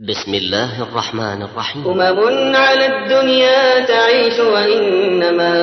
بسم الله الرحمن الرحيم. أمم على الدنيا تعيش وإنما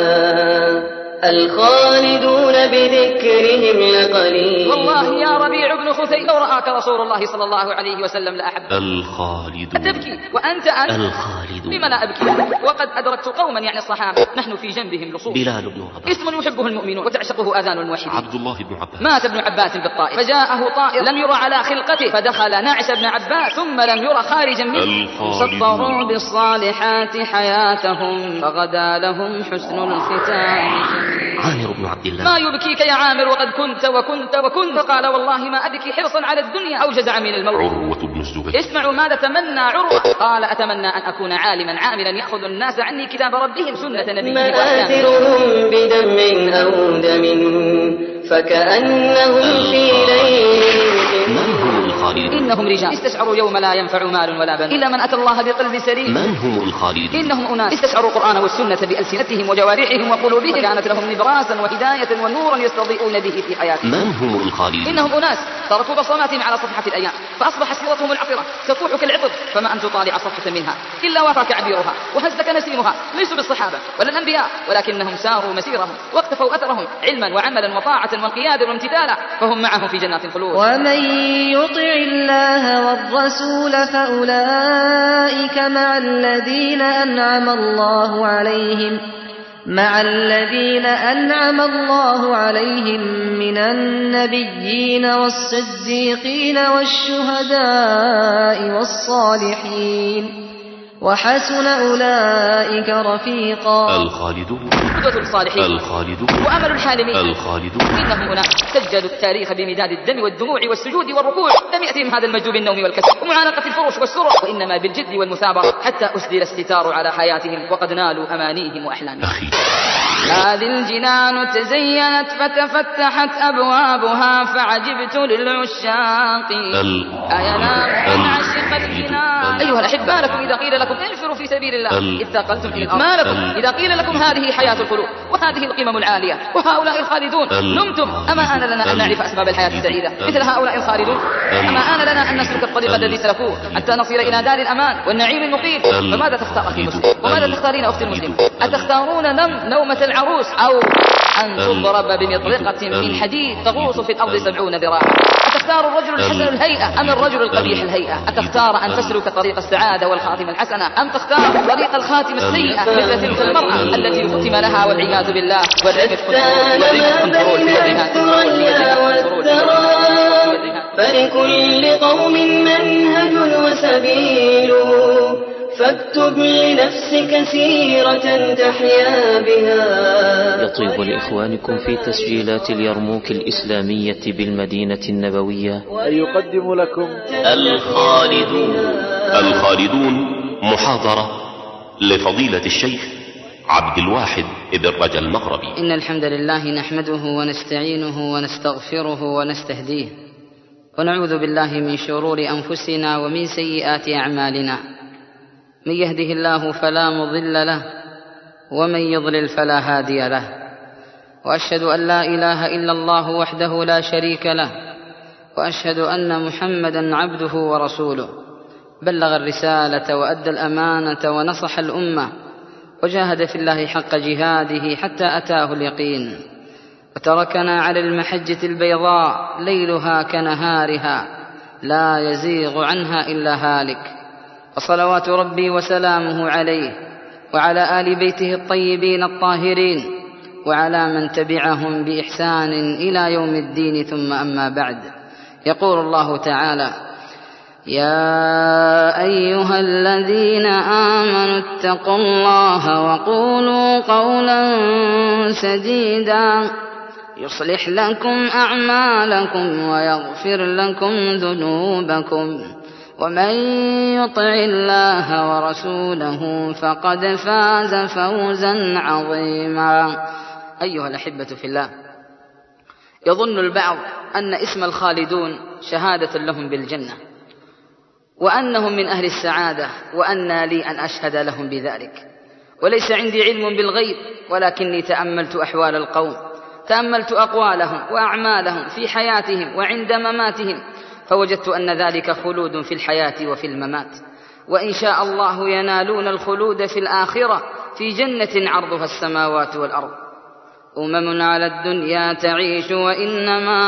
الخالدون بذكرهم لقليل. والله يا ربيع بن خثيم لو رآك رسول الله صلى الله عليه وسلم لأحبك. الخالدون. أتبكي وأنت أنت؟ الخالدون. لم لا أبكي وقد أدركت قوما يعني الصحابة نحن في جنبهم لصوص. بلال بن رباح. اسم يحبه المؤمنون وتعشقه آذان الموحدين. عبد الله بن عباس. مات ابن عباس بالطائف فجاءه طائر لم يرى على خلقته فدخل ناعش ابن عباس ثم لم يرى خارجا منه. سطروا بالصالحات حياتهم فغدا لهم حسن الختام. عامر بن عبد الله. ما يبكيك يا عامر وقد كنت فقال والله ما أبكي حرصا على الدنيا أو جزعا من الموت. عروة بن الزبير. اسمعوا ماذا تمنى عروة قال أتمنى أن أكون عاملا يأخذ الناس عني كتاب ربهم سنة نبيهم مآثرهم بدم أو دم فكأنهم في ليل. من هم الخالدون؟ إنهم رجال استشعروا يوم لا ينفع مال ولا بنون إلا من أتى الله بقلب سليم. من هم الخالدون؟ إنهم أناس استشعروا القرآن والسنة بألسنتهم وجوارحهم وقلوبهم كانت لهم نبراسا وهداية ونورا يستضيئون به في حياتهم. من هم الخالدون؟ إنهم أناس تركوا بصماتهم على صفحة الأيام فأصبح سيرتهم العطرة تفوح كالعطر فما أن تطالع صفحة منها إلا وافى عبيرها وهزك نسيمها. ليسوا بالصحابة ولا الأنبياء ولكنهم ساروا مسيرهم واقتفوا أثرهم علما وعملا وطاعة وانقيادا وامتثالا فهم معهم في جنات الخلود. ومن يطع الله والرسول فأولئك مع الذين أنعم الله عليهم من النبيين والصديقين والشهداء والصالحين وحسن أولئك رفيقا. الخالدون. قدوة الصالحين. الخالدون. وأمل الحالمين. الخالدون. إنهم أناس سجلوا التاريخ بمداد الدم والدموع والسجود والركوع لم يأتهم هذا المجد بالنوم والكسل ومعانقة الفروش والسرور وإنما بالجد والمثابرة حتى أسدل الستار على حياتهم وقد نالوا أمانيهم وأحلامهم. هذه الجنان تزينت فتفتحت أبوابها فعجبت للعشاق أينام عشق الجنان. أيها الأحبة لكم إذا قيل لكم انفروا في سبيل الله إذ ثاقلتم إلى الأرض ما لكم إذا قيل لكم هذه حياة القلوب وهذه القمم العالية وهؤلاء الخالدون نمتم. أما آن لنا أن نعرف أسباب الحياة السعيدة مثل هؤلاء الخالدون؟ أما آن لنا أن نسلك الطريق الذي سلكوه حتى نصل إلى دار الأمان والنعيم المقيم؟ فماذا تختار أخي المسلم وماذا تختارين أختي المسلم؟ أتختارون نومة العروس أو أن تضرب بمطرقة من حديد تغوص في الأرض 70 ذراعا؟ أتختار الرجل الحسن الهيئة أم الرجل القبيح الهيئة؟ أتختار أن تسلك طريق السعادة والخاتمة الحسنة أم تختار طريق الخاتمة السيئة مثل تلك المرأة التي ختم لها والعياذ بالله فلكل قوم منهج وسبيل فاكتب لنفسك سيرة تحيا بها. يطيب لإخوانكم في تسجيلات اليرموك الإسلامية بالمدينة النبوية أن يقدم لكم الخالدون محاضرة لفضيلة الشيخ عبد الواحد ابن رجا المغربي. إن الحمد لله نحمده ونستعينه ونستغفره ونستهديه ونعوذ بالله من شرور أنفسنا ومن سيئات أعمالنا. من يهده الله فلا مضل له ومن يضلل فلا هادي له وأشهد أن لا إله إلا الله وحده لا شريك له وأشهد أن محمدا عبده ورسوله بلغ الرسالة وأدى الأمانة ونصح الأمة وجاهد في الله حق جهاده حتى أتاه اليقين وتركنا على المحجة البيضاء ليلها كنهارها لا يزيغ عنها إلا هالك. وصلوات ربي وسلامه عليه وعلى آل بيته الطيبين الطاهرين وعلى من تبعهم بإحسان إلى يوم الدين ثم أما بعد. يقول الله تعالى يا أيها الذين آمنوا اتقوا الله وقولوا قولا سديدا يصلح لكم أعمالكم ويغفر لكم ذنوبكم ومن يطع الله ورسوله فقد فاز فوزا عظيما. أيها الأحبة في الله، يظن البعض أن اسم الخالدون شهادة لهم بالجنة وأنهم من أهل السعادة وأن لي أن أشهد لهم بذلك، وليس عندي علم بالغيب ولكني تأملت أحوال القوم، تأملت أقوالهم وأعمالهم في حياتهم وعند مماتهم فوجدت أن ذلك خلود في الحياة وفي الممات، وإن شاء الله ينالون الخلود في الآخرة في جنة عرضها السماوات والأرض. أمم على الدنيا تعيش وإنما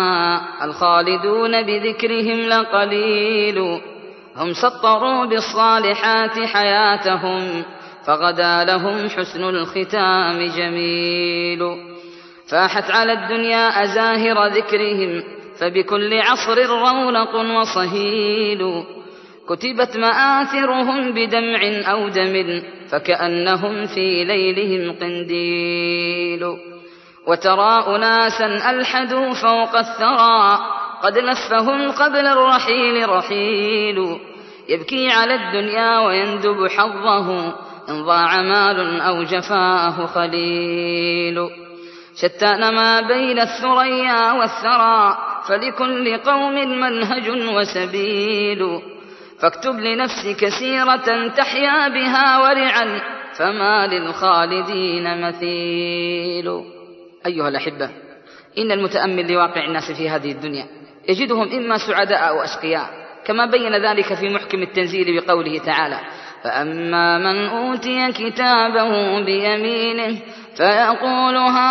الخالدون بذكرهم لقليل، هم سطروا بالصالحات حياتهم فغدا لهم حسن الختام جميل. فاحت على الدنيا أزاهر ذكرهم فبكل عصر رونق وصهيل، كتبت مآثرهم بدمع أو دم فكأنهم في ليلهم قنديل. وترى أناسا ألحدوا فوق الثرى قد لفهم قبل الرحيل رحيل، يبكي على الدنيا ويندب حظه إن ضاع مال أو جفاه خليل. شتان ما بين الثريا والثرى فلكل قوم منهج وسبيل، فاكتب لنفسك سيرة تحيا بها ورعا فما للخالدين مثيل. أيها الأحبة، إن المتأمل لواقع الناس في هذه الدنيا يجدهم إما سعداء أو أشقياء، كما بين ذلك في محكم التنزيل بقوله تعالى: فأما من أوتي كتابه بيمينه فيقول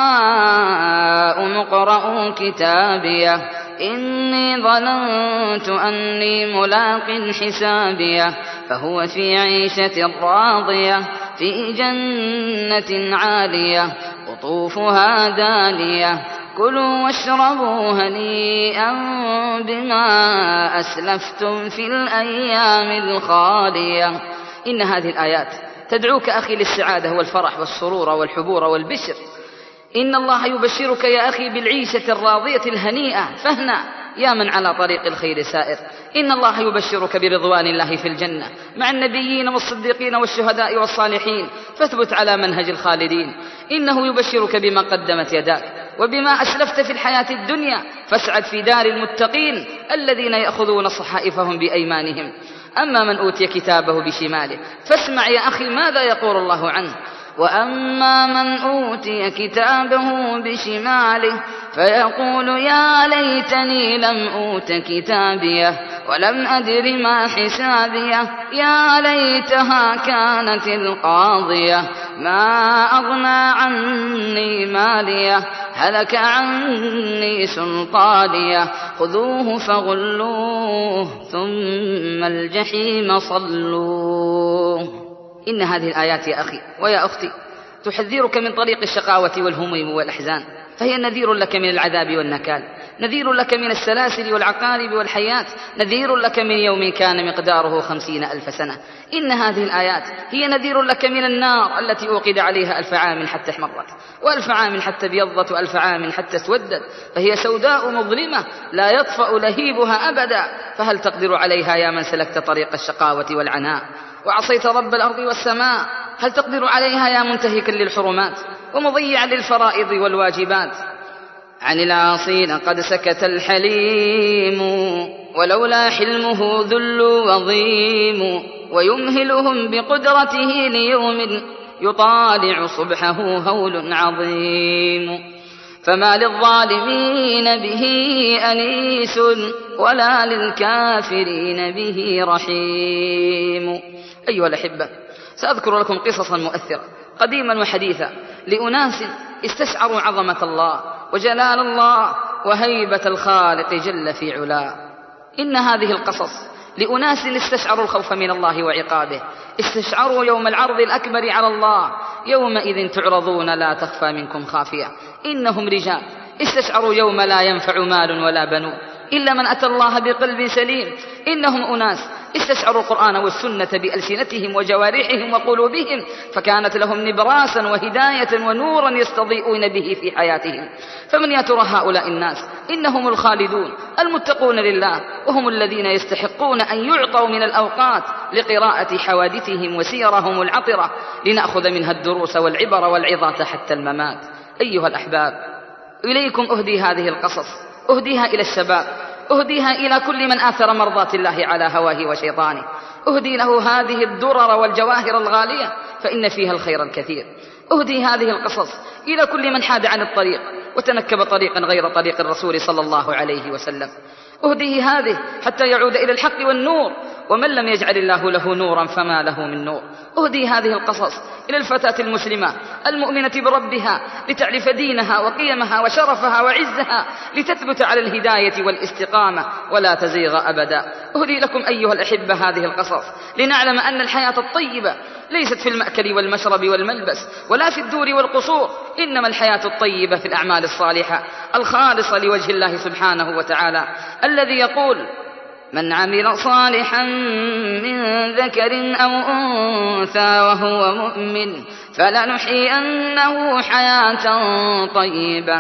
هاؤم اقرءوا كتابيه إني ظننت أني ملاق حسابيه فهو في عيشة راضية في جنة عالية قطوفها دانية كلوا واشربوا هنيئا بما أسلفتم في الأيام الخالية. إن هذه الآيات تدعوك أخي للسعادة والفرح والسرور والحبور والبشر. إن الله يبشرك يا أخي بالعيشة الراضية الهنيئة، فاهنأ يا من على طريق الخير سائر. إن الله يبشرك برضوان الله في الجنة مع النبيين والصديقين والشهداء والصالحين، فاثبت على منهج الخالدين. إنه يبشرك بما قدمت يداك وبما أسلفت في الحياة الدنيا، فاسعد في دار المتقين الذين يأخذون صحائفهم بأيمانهم. أما من أوتي كتابه بشماله فاسمع يا أخي ماذا يقول الله عنه: وأما من أوتي كتابه بشماله فيقول يا ليتني لم أوت كتابيه ولم أدر ما حسابيه يا ليتها كانت القاضية ما أغنى عني ماليه هلك عني سلطانيه خذوه فغلوه ثم الجحيم صلوه. إن هذه الآيات يا أخي ويا أختي تحذرك من طريق الشقاوة والهموم والأحزان، فهي نذير لك من العذاب والنكال، نذير لك من السلاسل والعقارب والحيات، نذير لك من يوم كان مقداره 50,000 سنة. إن هذه الآيات هي نذير لك من النار التي أوقد عليها 1000 عام حتى احمرت، و1000 عام حتى ابيضت، و1000 عام حتى اسودت، فهي سوداء مظلمة لا يطفأ لهيبها أبدا. فهل تقدر عليها يا من سلكت طريق الشقاوة والعناء وعصيت رب الأرض والسماء؟ هل تقدر عليها يا منتهكا للحرمات ومضيعا للفرائض والواجبات؟ عن العاصين قد سكت الحليم ولولا حلمه ذل وضيم ويمهلهم بقدرته ليوم يطالع صبحه هول عظيم. فما للظالمين به أنيس ولا للكافرين به رحيم. أيها الأحبة، سأذكر لكم قصصا مؤثرة قديما وحديثا لأناس استشعروا عظمة الله وجلال الله وهيبة الخالق جل في علاه. إن هذه القصص لأناس استشعروا الخوف من الله وعقابه، استشعروا يوم العرض الأكبر على الله، يومئذ تعرضون لا تخفى منكم خافية. إنهم رجال استشعروا يوم لا ينفع مال ولا بنون إلا من أتى الله بقلب سليم. إنهم أناس استشعروا القرآن والسنة بألسنتهم وجوارحهم وقلوبهم، فكانت لهم نبراسا وهداية ونورا يستضيئون به في حياتهم. فمن يا ترى هؤلاء الناس؟ إنهم الخالدون المتقون لله، وهم الذين يستحقون أن يعطوا من الأوقات لقراءة حوادثهم وسيرهم العطرة لنأخذ منها الدروس والعبر والعظات حتى الممات. أيها الأحباب، إليكم أهدي هذه القصص، أهديها إلى الشباب، أهديها إلى كل من آثر مرضات الله على هواه وشيطانه، أهدي له هذه الدرر والجواهر الغالية فإن فيها الخير الكثير. أهدي هذه القصص إلى كل من حاد عن الطريق وتنكب طريقا غير طريق الرسول صلى الله عليه وسلم. أهديه هذه حتى يعود إلى الحق والنور، ومن لم يجعل الله له نورا فما له من نور. أهدي هذه القصص إلى الفتاة المسلمة المؤمنة بربها لتعرف دينها وقيمها وشرفها وعزها، لتثبت على الهداية والاستقامة ولا تزيغ أبدا. أهدي لكم أيها الأحبة هذه القصص لنعلم أن الحياة الطيبة ليست في المأكل والمشرب والملبس ولا في الدور والقصور، إنما الحياة الطيبة في الأعمال الصالحة الخالصة لوجه الله سبحانه وتعالى، الذي يقول: من عمل صالحا من ذكر أو أنثى وهو مؤمن فلنحيينه حياة طيبة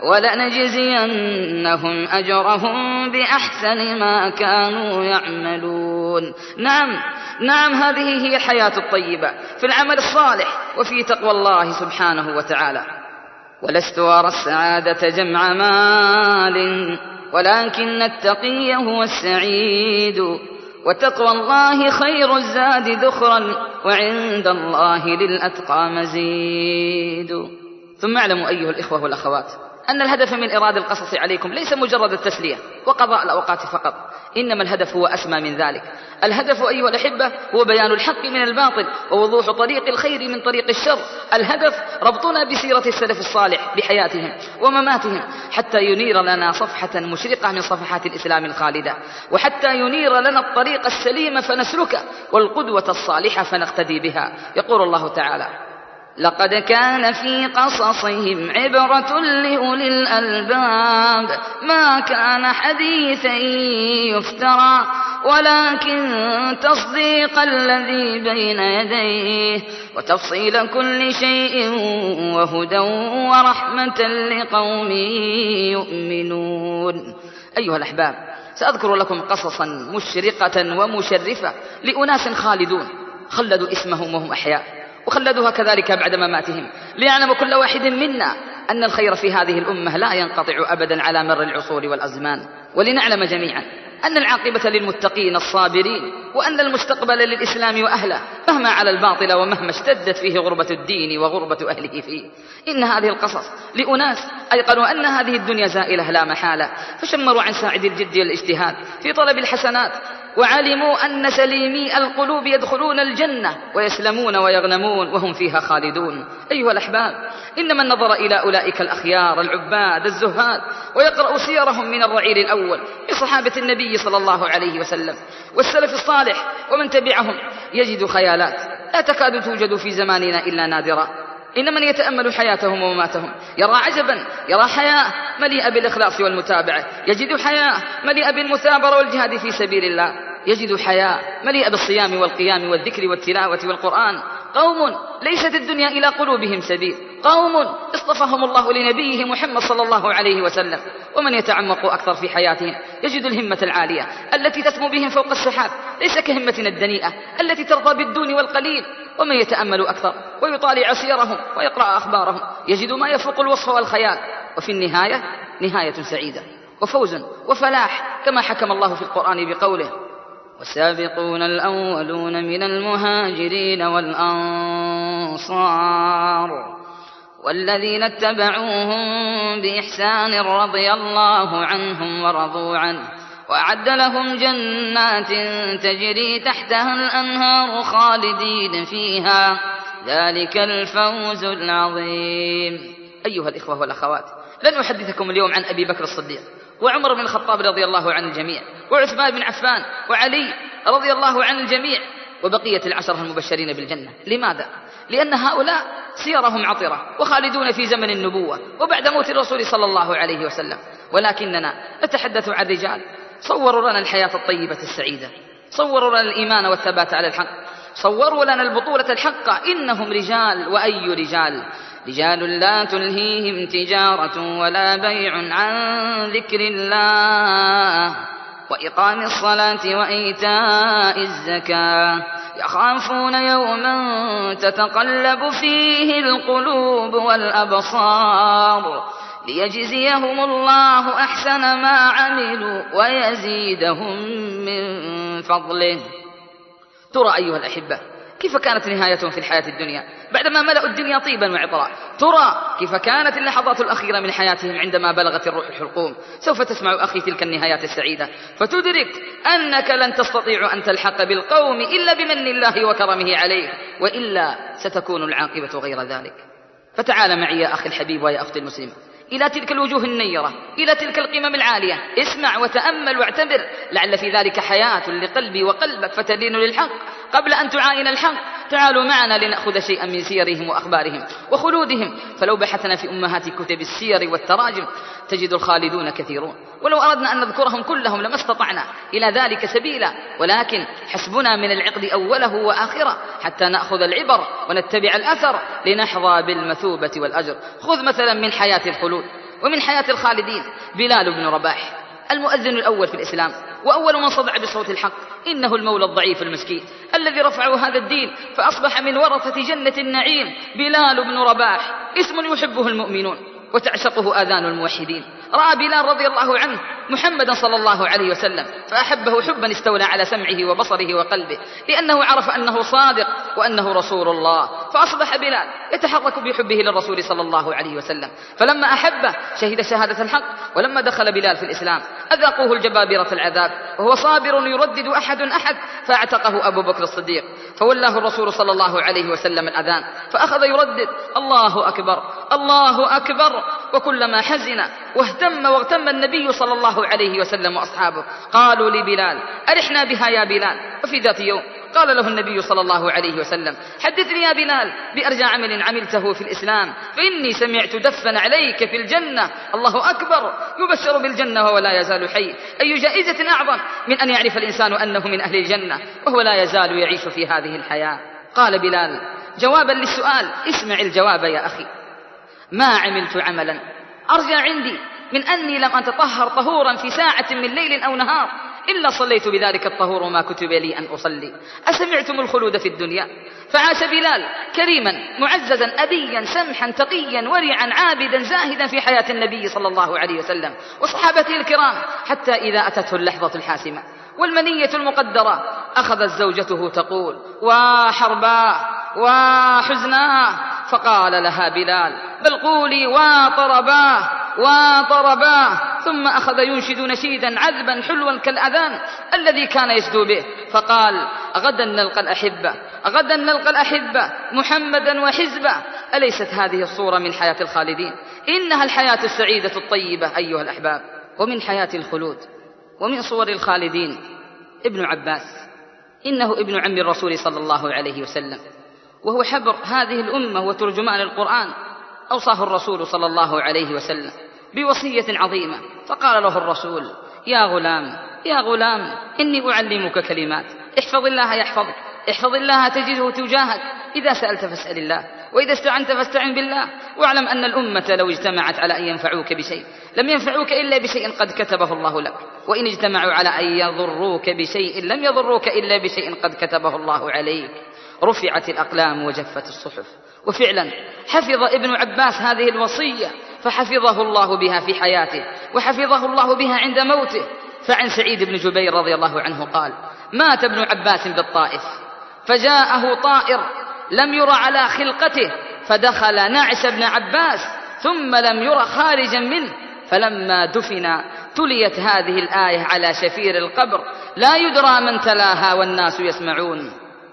ولنجزينهم أجرهم بأحسن ما كانوا يعملون. نعم هذه هي الحياة الطيبة في العمل الصالح وفي تقوى الله سبحانه وتعالى. ولست أرى السعادة جمع مال ولكن التقي هو السعيد، وتقوى الله خير الزاد ذخرا وعند الله للأتقى مزيد. ثم اعلموا أيها الإخوة والأخوات أن الهدف من إرادة القصص عليكم ليس مجرد التسلية وقضاء الأوقات فقط، إنما الهدف هو أسمى من ذلك. الهدف أيها الأحبة هو بيان الحق من الباطل ووضوح طريق الخير من طريق الشر. الهدف ربطنا بسيرة السلف الصالح بحياتهم ومماتهم حتى ينير لنا صفحة مشرقة من صفحات الإسلام الخالدة، وحتى ينير لنا الطريق السليم فنسلكه والقدوة الصالحة فنقتدي بها. يقول الله تعالى: لقد كان في قصصهم عبرة لأولي الألباب ما كان حديثا يفترى ولكن تصديق الذي بين يديه وتفصيل كل شيء وهدى ورحمة لقوم يؤمنون. أيها الأحباب، سأذكر لكم قصصا مشرقة ومشرفة لأناس خالدون خلدوا اسمهم وهم أحياء، وخلدوها كذلك بعد مماتهم، ليعلم كل واحد منا أن الخير في هذه الأمة لا ينقطع أبدا على مر العصور والأزمان، ولنعلم جميعا أن العاقبة للمتقين الصابرين، وأن المستقبل للإسلام وأهله مهما على الباطل ومهما اشتدت فيه غربة الدين وغربة أهله فيه. إن هذه القصص لأناس أيقنوا أن هذه الدنيا زائلة لا محالة، فشمروا عن ساعد الجد والاجتهاد في طلب الحسنات، وعلموا أن سليمي القلوب يدخلون الجنة ويسلمون ويغنمون وهم فيها خالدون. أيها الأحباب، إنما النظر إلى أولئك الأخيار العباد الزهاد ويقرأ سيرهم من الرعيل الأول بصحابة النبي صلى الله عليه وسلم والسلف الصالح ومن تبعهم يجد خيالات لا تكاد توجد في زماننا إلا نادرا. إن من يتأمل حياتهم ومماتهم يرى عجبا، يرى حياة مليئة بالإخلاص والمتابعة، يجد حياة مليئة بالمثابرة والجهاد في سبيل الله، يجد حياة مليئة بالصيام والقيام والذكر والتلاوة والقرآن. قوم ليست الدنيا إلى قلوبهم سبيل، قوم اصطفاهم الله لنبيه محمد صلى الله عليه وسلم. ومن يتعمق أكثر في حياتهم يجد الهمة العالية التي تسمو بهم فوق السحاب، ليس كهمتنا الدنيئة التي ترضى بالدون والقليل. ومن يتأمل أكثر ويطالع سيرهم ويقرأ أخبارهم يجد ما يفوق الوصف والخيال، وفي النهاية نهاية سعيدة وفوز وفلاح، كما حكم الله في القرآن بقوله: والسابقون الأولون من المهاجرين والأنصار والذين اتبعوهم بإحسان رضي الله عنهم ورضوا عنه وأعد لهم جنات تجري تحتها الأنهار خالدين فيها ذلك الفوز العظيم. أيها الإخوة والأخوات، لن أحدثكم اليوم عن أبي بكر الصديق وعمر بن الخطاب رضي الله عن الجميع وعثمان بن عفان وعلي رضي الله عن الجميع وبقية العشرة المبشرين بالجنة. لماذا؟ لأن هؤلاء سيرهم عطرة وخالدون في زمن النبوة وبعد موت الرسول صلى الله عليه وسلم، ولكننا نتحدث عن رجال صوروا لنا الحياة الطيبة السعيدة، صوروا لنا الإيمان والثبات على الحق، صوروا لنا البطولة الحقة. إنهم رجال، وأي رجال؟ رجال لا تلهيهم تجارة ولا بيع عن ذكر الله وإقام الصلاة وإيتاء الزكاة يخافون يوما تتقلب فيه القلوب والأبصار ليجزيهم الله أحسن ما عملوا ويزيدهم من فضله. ترى أيها الأحبة، كيف كانت نهايتهم في الحياة الدنيا بعدما ملأوا الدنيا طيبا وعطرا؟ ترى كيف كانت اللحظات الأخيرة من حياتهم عندما بلغت الروح الحلقوم؟ سوف تسمع أخي تلك النهايات السعيدة فتدرك أنك لن تستطيع أن تلحق بالقوم إلا بمن الله وكرمه عليك، وإلا ستكون العاقبة غير ذلك. فتعال معي يا أخي الحبيب ويا أختي المسلمة إلى تلك الوجوه النيرة، إلى تلك القمم العالية، اسمع وتأمل واعتبر، لعل في ذلك حياة لقلبي وقلبك فتلين للحق قبل أن تعاين الحق. تعالوا معنا لنأخذ شيئا من سيرهم وأخبارهم وخلودهم، فلو بحثنا في أمهات كتب السير والتراجم تجد الخالدون كثيرون، ولو أردنا أن نذكرهم كلهم لما استطعنا إلى ذلك سبيلا، ولكن حسبنا من العقد أوله وآخره حتى نأخذ العبر ونتبع الأثر لنحظى بالمثوبة والأجر. خذ مثلا من حياة الخلود ومن حياة الخالدين بلال بن رباح، المؤذن الأول في الإسلام وأول من صدع بصوت الحق، إنه المولى الضعيف المسكين الذي رفعوا هذا الدين فأصبح من ورثة جنة النعيم. بلال بن رباح اسم يحبه المؤمنون وتعشقه آذان الموحدين. رأى بلال رضي الله عنه محمدا صلى الله عليه وسلم فأحبه حبا استولى على سمعه وبصره وقلبه، لأنه عرف أنه صادق وأنه رسول الله، فأصبح بلال يتحرك بحبه للرسول صلى الله عليه وسلم. فلما أحبه شهد شهادة الحق، ولما دخل بلال في الإسلام أذاقوه الجبابرة العذاب وهو صابر يردد أحد فاعتقه أبو بكر الصديق، فولاه الرسول صلى الله عليه وسلم الأذان فأخذ يردد الله أكبر الله أكبر. وكلما حزن واهتم واغتم النبي صلى الله عليه وسلم وأصحابه قالوا لبلال أرحنا بها يا بلال. وفي ذات يوم قال له النبي صلى الله عليه وسلم حدثني يا بلال بأرجى عمل عملته في الإسلام، فإني سمعت دفا عليك في الجنة. الله أكبر، يبشر بالجنة وهو لا يزال حي. أي جائزة أعظم من أن يعرف الإنسان أنه من أهل الجنة وهو لا يزال يعيش في هذه الحياة؟ قال بلال جوابا للسؤال، اسمع الجواب يا أخي: ما عملت عملا أرجى عندي من أني لم أتطهر طهورا في ساعة من ليل أو نهار إلا صليت بذلك الطهور ما كتب لي أن أصلي. أسمعتم الخلود في الدنيا؟ فعاش بلال كريما معززا أبيا سمحا تقيا ورعا عابدا زاهدا في حياة النبي صلى الله عليه وسلم وصحابته الكرام، حتى إذا أتته اللحظة الحاسمة والمنية المقدرة أخذت زوجته تقول وحرباه وحزناه، فقال لها بلال بل قولي وطرباه وطرباه، ثم أخذ ينشد نشيدا عذبا حلوا كالأذان الذي كان يشدو به، فقال غدا نلقى الأحبة غدا نلقى الأحبة محمدا وحزبه. أليست هذه الصورة من حياة الخالدين؟ إنها الحياة السعيدة الطيبة أيها الأحباب. ومن حياة الخلود ومن صور الخالدين ابن عباس، إنه ابن عم الرسول صلى الله عليه وسلم وهو حبر هذه الأمة وترجمان القرآن. أوصاه الرسول صلى الله عليه وسلم بوصية عظيمة، فقال له الرسول يا غلام يا غلام إني أعلمك كلمات احفظ الله يحفظك، احفظ الله تجده تجاهك، إذا سألت فاسأل الله وإذا استعنت فاستعن بالله، واعلم أن الأمة لو اجتمعت على أن ينفعوك بشيء لم ينفعوك إلا بشيء قد كتبه الله لك، وإن اجتمعوا على أن يضروك بشيء لم يضروك إلا بشيء قد كتبه الله عليك. رفعت الأقلام وجفت الصحف. وفعلا حفظ ابن عباس هذه الوصية فحفظه الله بها في حياته وحفظه الله بها عند موته. فعن سعيد بن جبير رضي الله عنه قال مات ابن عباس بالطائف فجاءه طائر لم ير على خلقته فدخل نعش ابن عباس ثم لم ير خارجا منه، فلما دفن تليت هذه الآية على شفير القبر لا يدرى من تلاها والناس يسمعون: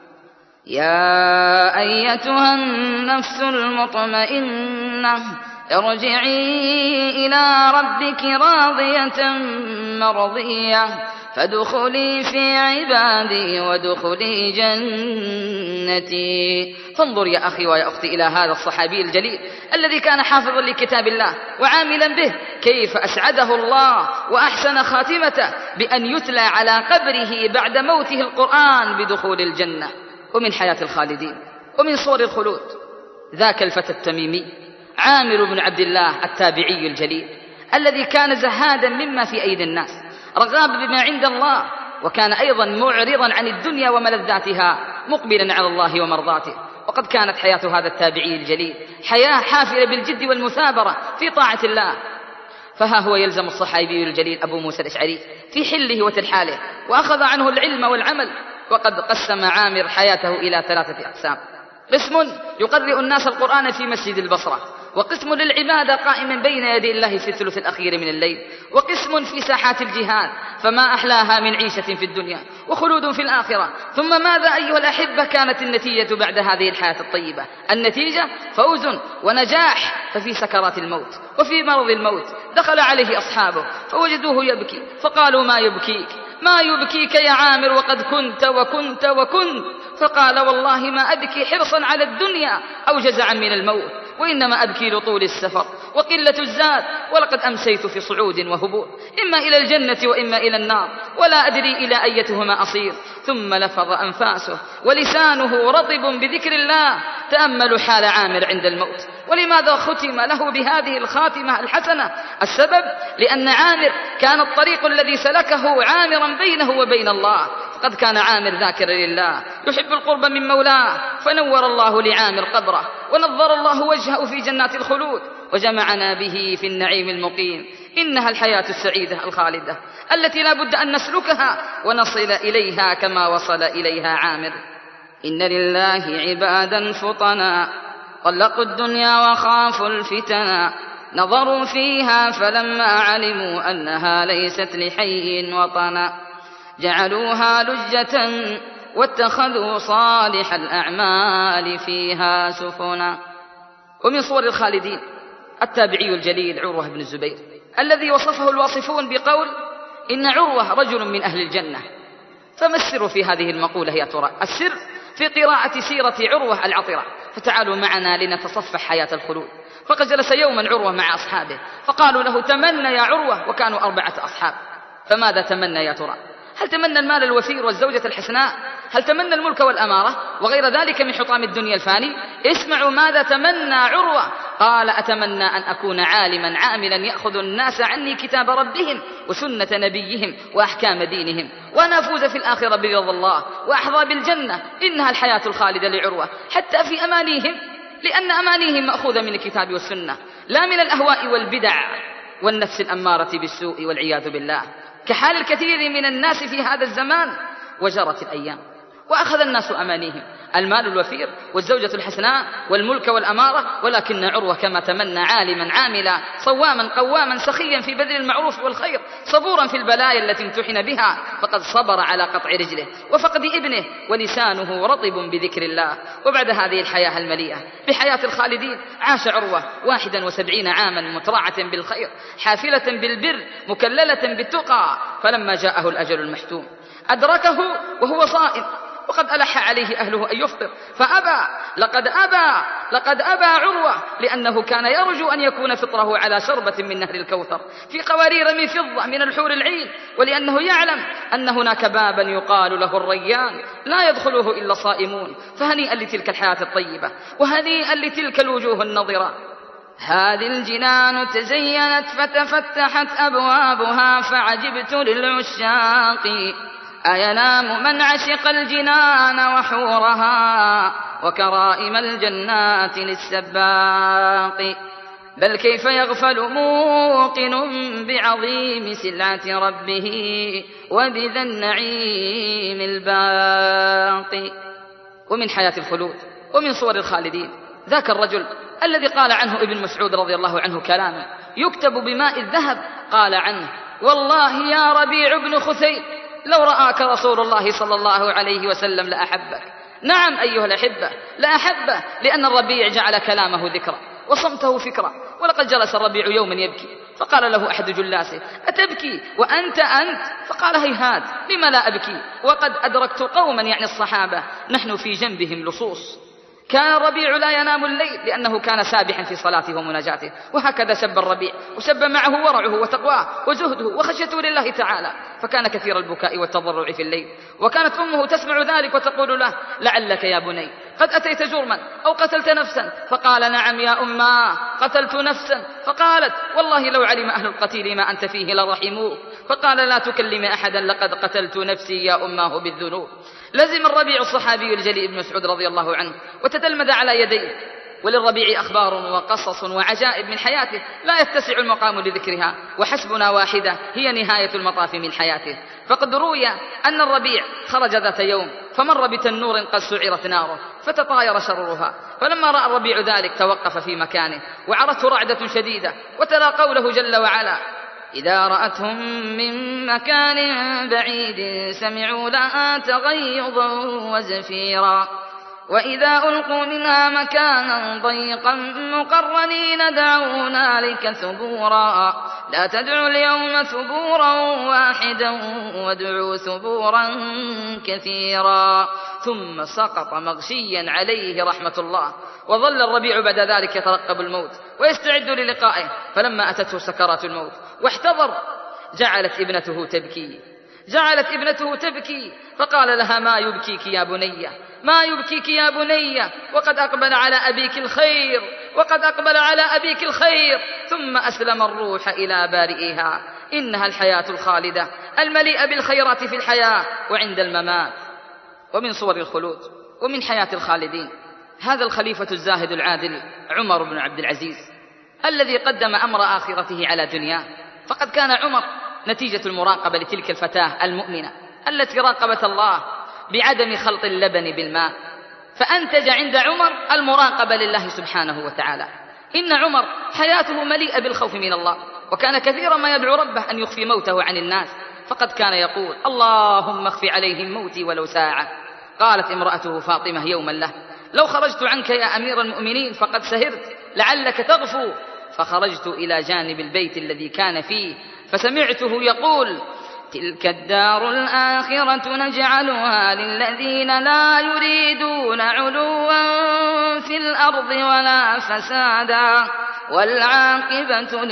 يا أيتها النفس المطمئنة ارجعي إلى ربك راضية مرضية فادخلي في عبادي وادخلي جنتي. فانظر يا أخي ويا أختي إلى هذا الصحابي الجليل الذي كان حافظا لكتاب الله وعاملا به، كيف أسعده الله وأحسن خاتمته بأن يتلى على قبره بعد موته القرآن بدخول الجنة. ومن حياة الخالدين ومن صور الخلود ذاك الفتى التميمي عامر بن عبد الله التابعي الجليل الذي كان زهادا مما في أيدي الناس رغابا بما عند الله، وكان أيضا معرضا عن الدنيا وملذاتها مقبلا على الله ومرضاته. وقد كانت حياة هذا التابعي الجليل حياة حافلة بالجد والمثابرة في طاعة الله. فها هو يلزم الصحابي الجليل أبو موسى الأشعري في حله وترحاله، وأخذ عنه العلم والعمل وقد قسم عامر حياته إلى 3 أقسام: قسم يقرئ الناس القرآن في مسجد البصرة، وقسم للعبادة قائم بين يدي الله في الثلث الأخير من الليل، وقسم في ساحات الجهاد، فما أحلاها من عيشة في الدنيا وخلود في الآخرة. ثم ماذا أيها الأحبة كانت النتيجة بعد هذه الحياة الطيبة؟ النتيجة فوز ونجاح. ففي سكرات الموت وفي مرض الموت دخل عليه أصحابه فوجدوه يبكي، فقالوا: ما يبكيك؟ ما يبكيك يا عامر وقد كنت وكنت وكنت؟ فقال: والله ما أبكي حرصا على الدنيا أو جزعا من الموت، وإنما أبكي لطول السفر وقلة الزاد، ولقد أمسيت في صعود وهبوط، إما إلى الجنة وإما إلى النار، ولا أدري إلى أيتهما أصير. ثم لفظ أنفاسه ولسانه رطب بذكر الله. تأملوا حال عامر عند الموت. ولماذا ختم له بهذه الخاتمة الحسنة؟ السبب لأن عامر كان الطريق الذي سلكه عامرا بينه وبين الله. قد كان عامر ذاكرا لله يحب القرب من مولاه، فنور الله لعامر قبره، ونظر الله وجهه في جنات الخلود، وجمعنا به في النعيم المقيم. إنها الحياة السعيدة الخالدة التي لا بد أن نسلكها ونصل إليها كما وصل إليها عامر. إن لله عبادا فطنا طلقوا الدنيا وخافوا الفتنا، نظروا فيها فلما علموا أنها ليست لحي وطنا، جعلوها لجة واتخذوا صالح الأعمال فيها سفنا. ومن صور الخالدين التابعي الجليل عروة بن الزبير، الذي وصفه الواصفون بقول: إن عروة رجل من أهل الجنة. فما السر في هذه المقولة يا ترى؟ السر في قراءة سيرة عروة العطرة. فتعالوا معنا لنتصفح حياة الخلود. فقد جلس يوما عروة مع أصحابه فقالوا له: تمنى يا عروة، وكانوا 4 أصحاب. فماذا تمنى يا ترى؟ هل تمنى المال الوفير والزوجة الحسناء؟ هل تمنى الملك والأمارة وغير ذلك من حطام الدنيا الفاني؟ اسمعوا ماذا تمنى عروة. قال: أتمنى أن أكون عالما عاملا يأخذ الناس عني كتاب ربهم وسنة نبيهم وأحكام دينهم، وأن أفوز في الآخرة برضا الله وأحظى بالجنة. إنها الحياة الخالدة لعروة حتى في أمانيهم، لأن أمانيهم مأخوذة من الكتاب والسنة لا من الأهواء والبدع والنفس الأمارة بالسوء والعياذ بالله، كحال الكثير من الناس في هذا الزمان. وجرت الأيام وأخذ الناس أمانيهم، المال الوفير والزوجة الحسناء والملك والأمارة، ولكن عروة كما تمنى عالما عاملا صواما قواما سخيا في بذل المعروف والخير، صبورا في البلايا التي امتحن بها، فقد صبر على قطع رجله وفقد ابنه، ولسانه رطب بذكر الله. وبعد هذه الحياة المليئة بحياة الخالدين عاش عروة 71 عاما مترعة بالخير، حافلة بالبر، مكللة بالتقى. فلما جاءه الأجل المحتوم أدركه وهو صائم، وقد ألح عليه أهله أن يفطر فأبى. لقد أبى عروة، لأنه كان يرجو أن يكون فطره على شربة من نهر الكوثر في قوارير من فضة من الحور العين، ولأنه يعلم أن هناك بابا يقال له الريان لا يدخله إلا صائمون. فهنيئا لتلك الحياة الطيبة، وهنيئا لتلك الوجوه النضرة. هذه الجنان تزينت فتفتحت أبوابها، فعجبت للعشاق أينام من عشق الجنان وحورها، وكرائم الجنات للسباق. بل كيف يغفل موقن بعظيم سلعة ربه وبذا النعيم الباقي. ومن حياة الخلود ومن صور الخالدين ذاك الرجل الذي قال عنه ابن مسعود رضي الله عنه كلاما يكتب بماء الذهب، قال عنه: والله يا ربيع بن خثيم لو رآك رسول الله صلى الله عليه وسلم لأحبك. نعم أيها الأحبة، لأحبه، لأن الربيع جعل كلامه ذكرى وصمته فكرة. ولقد جلس الربيع يوما يبكي، فقال له أحد جلاسه: أتبكي وأنت أنت؟ فقال: هيهات، لما لا أبكي وقد أدركت قوما، يعني الصحابة، نحن في جنبهم لصوص. كان الربيع لا ينام الليل لأنه كان سابحا في صلاته ومناجاته، وهكذا شب الربيع، وشب معه ورعه وتقواه وزهده وخشيته لله تعالى، فكان كثير البكاء والتضرع في الليل. وكانت أمه تسمع ذلك وتقول له: لعلك يا بني قد أتيت جرما أو قتلت نفسا. فقال: نعم يا أماه، قتلت نفسا. فقالت: والله لو علم أهل القتيل ما أنت فيه لرحموه. فقال: لا تكلم أحدا، لقد قتلت نفسي يا أماه بالذنوب. لزم الربيع الصحابي الجليل ابن مسعود رضي الله عنه وتتلمذ على يديه وللربيع أخبار وقصص وعجائب من حياته لا يتسع المقام لذكرها، وحسبنا واحدة هي نهاية المطاف من حياته. فقد روي أن الربيع خرج ذات يوم فمر بتنور قد سعرت ناره فتطاير شررها، فلما رأى الربيع ذلك توقف في مكانه وعرته رعدة شديدة، وتلا قوله جل وعلا: إذا رأتهم من مكان بعيد سمعوا لها تغيظا وزفيرا، وإذا ألقوا منها مكانا ضيقا مقرنين دعوا هنالك ثبورا، لا تدعوا اليوم ثبورا واحدا وادعوا ثبورا كثيرا. ثم سقط مغشيا عليه رحمة الله، وظل الربيع بعد ذلك يترقب الموت ويستعد للقائه، فلما أتته سكرات الموت واحتضر جعلت ابنته تبكي فقال لها: ما يبكيك يا بني، ما يبكيك يا بني، وقد أقبل على أبيك الخير. ثم أسلم الروح إلى بارئها. إنها الحياة الخالدة المليئة بالخيرات في الحياة وعند الممات. ومن صور الخلود ومن حياة الخالدين هذا الخليفة الزاهد العادل عمر بن عبد العزيز الذي قدم أمر آخرته على دنياه. فقد كان عمر نتيجة المراقبة لتلك الفتاة المؤمنة التي راقبت الله بعدم خلط اللبن بالماء، فأنتج عند عمر المراقبة لله سبحانه وتعالى. إن عمر حياته مليئة بالخوف من الله، وكان كثيرا ما يدعو ربه أن يخفي موته عن الناس، فقد كان يقول: اللهم اخفي عليهم موتي ولو ساعة. قالت امرأته فاطمة يوما له: لو خرجت عنك يا أمير المؤمنين فقد سهرت، لعلك تغفو. فخرجت إلى جانب البيت الذي كان فيه فسمعته يقول: تلك الدار الآخرة نجعلها للذين لا يريدون علوا في الأرض ولا فسادا والعاقبة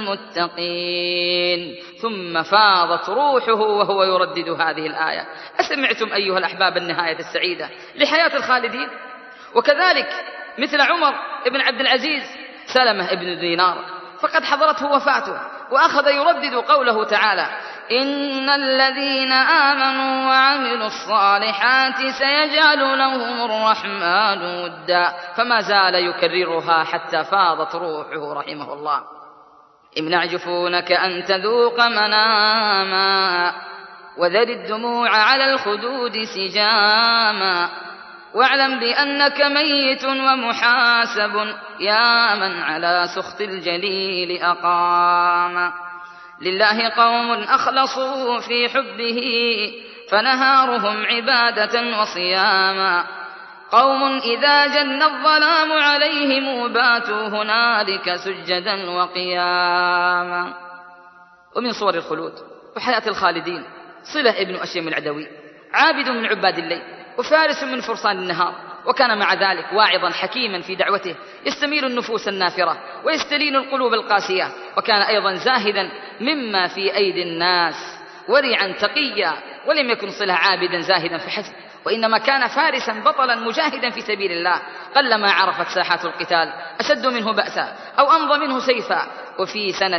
للمتقين. ثم فاضت روحه وهو يردد هذه الآية. أسمعتم أيها الأحباب النهاية السعيدة لحياة الخالدين؟ وكذلك مثل عمر بن عبد العزيز سلمة بن دينار، فقد حضرته وفاته وأخذ يردد قوله تعالى: إن الذين آمنوا وعملوا الصالحات سيجعل لهم الرحمن ودا، فما زال يكررها حتى فاضت روحه رحمه الله. امنع جفونك أن تذوق مناما، وذر الدموع على الخدود سجاما، واعلم بأنك ميت ومحاسب يا من على سخط الجليل أقام. لله قوم أخلصوا في حبه فنهارهم عبادة وصياما، قوم إذا جن الظلام عليهم باتوا هنالك سجدا وقياما. ومن صور الخلود وحياة الخالدين صلة ابن أشيم العدوي، عابد من عباد الليل وفارس من فرسان النهار، وكان مع ذلك واعظا حكيما في دعوته، يستميل النفوس النافرة ويستلين القلوب القاسية، وكان أيضا زاهدا مما في أيدي الناس، ورعا تقيا. ولم يكن صلة عابدا زاهدا فحسب، وإنما كان فارسا بطلا مجاهدا في سبيل الله، قلما عرفت ساحات القتال أشد منه بأسا أو أمضى منه سيفا. وفي سنة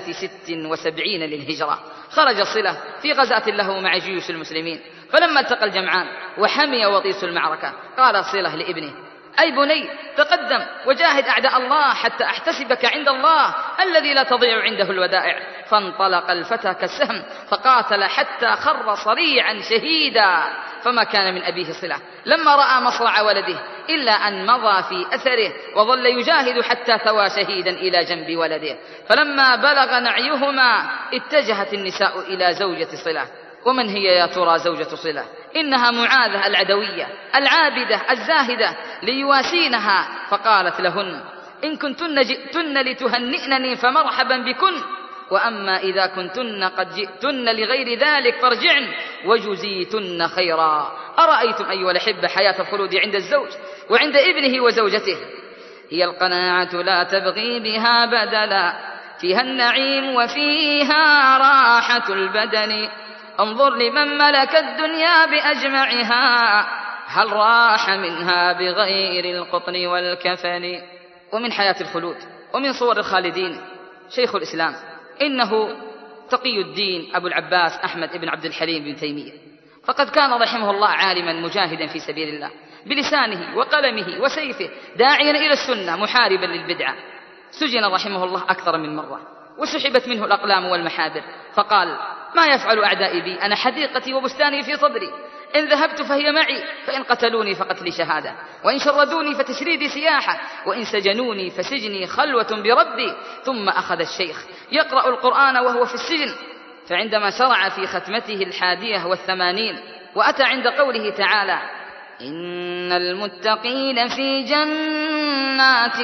76 للهجرة خرج صلة في غزاة له مع جيوش المسلمين، فلما التقى الجمعان وحمي وطيس المعركة قال صلة لابنه: أي بني تقدم وجاهد أعداء الله حتى أحتسبك عند الله الذي لا تضيع عنده الودائع. فانطلق الفتى كالسهم فقاتل حتى خر صريعا شهيدا. فما كان من أبيه صلة لما رأى مصرع ولده إلا أن مضى في أثره وظل يجاهد حتى ثوى شهيدا إلى جنب ولده. فلما بلغ نعيهما اتجهت النساء إلى زوجة صلة. ومن هي يا ترى زوجة صلة؟ إنها معاذة العدوية العابدة الزاهدة ليواسينها، فقالت لهن: إن كنتن جئتن لتهنئنني فمرحبا بكن، وأما إذا كنتن قد جئتن لغير ذلك فارجعن وجزيتن خيرا. أرأيتم أيها الأحبة حياة الخلود عند الزوج وعند ابنه وزوجته؟ هي القناعة لا تبغي بها بدلا، فيها النعيم وفيها راحة البدن. انظر لمن ملك الدنيا بأجمعها، هل راح منها بغير القطن والكفن. ومن حياة الخلود ومن صور الخالدين شيخ الإسلام، إنه تقي الدين أبو العباس أحمد بن عبد الحليم بن تيمية، فقد كان رحمه الله عالما مجاهدا في سبيل الله بلسانه وقلمه وسيفه داعيا إلى السنة محاربا للبدعة. سجن رحمه الله أكثر من مرة وسحبت منه الأقلام والمحابر، فقال: ما يفعل أعدائي بي؟ أنا حديقتي وبستاني في صدري، إن ذهبت فهي معي، فإن قتلوني فقتلي شهادة، وإن شردوني فتشريدي سياحة، وإن سجنوني فسجني خلوة بربي. ثم أخذ الشيخ يقرأ القرآن وهو في السجن، فعندما شرع في ختمته 81 وأتى عند قوله تعالى: إن المتقين في جنات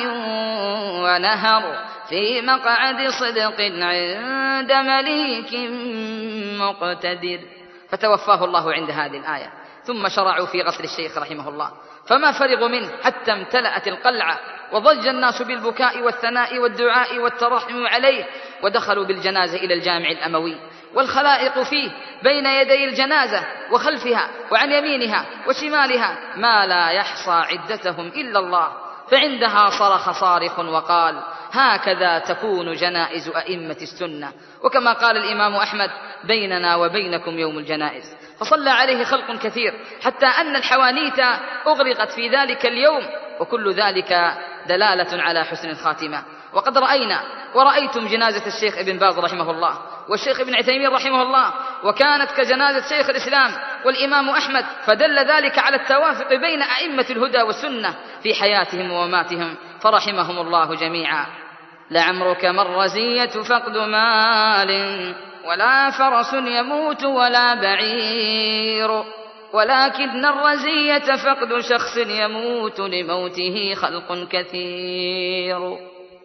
ونهر في مقعد صدق عند مليك مقتدر، فتوفاه الله عند هذه الآية. ثم شرعوا في غسل الشيخ رحمه الله، فما فرغوا منه حتى امتلأت القلعة، وضج الناس بالبكاء والثناء والدعاء والترحم عليه، ودخلوا بالجنازة إلى الجامع الأموي، والخلائق فيه بين يدي الجنازة وخلفها وعن يمينها وشمالها ما لا يحصى عدتهم إلا الله. فعندها صرخ صارخ وقال: هكذا تكون جنائز أئمة السنة. وكما قال الإمام أحمد: بيننا وبينكم يوم الجنائز. فصلى عليه خلق كثير حتى أن الحوانيت أغرقت في ذلك اليوم، وكل ذلك دلالة على حسن الخاتمة. وقد رأينا ورأيتم جنازة الشيخ ابن باز رحمه الله والشيخ ابن عثيمين رحمه الله، وكانت كجنازة شيخ الإسلام والإمام أحمد، فدل ذلك على التوافق بين أئمة الهدى والسنة في حياتهم ومماتهم، فرحمهم الله جميعا. لعمرك ما الرزية فقد مال، ولا فرس يموت ولا بعير، ولكن الرزية فقد شخص يموت لموته خلق كثير.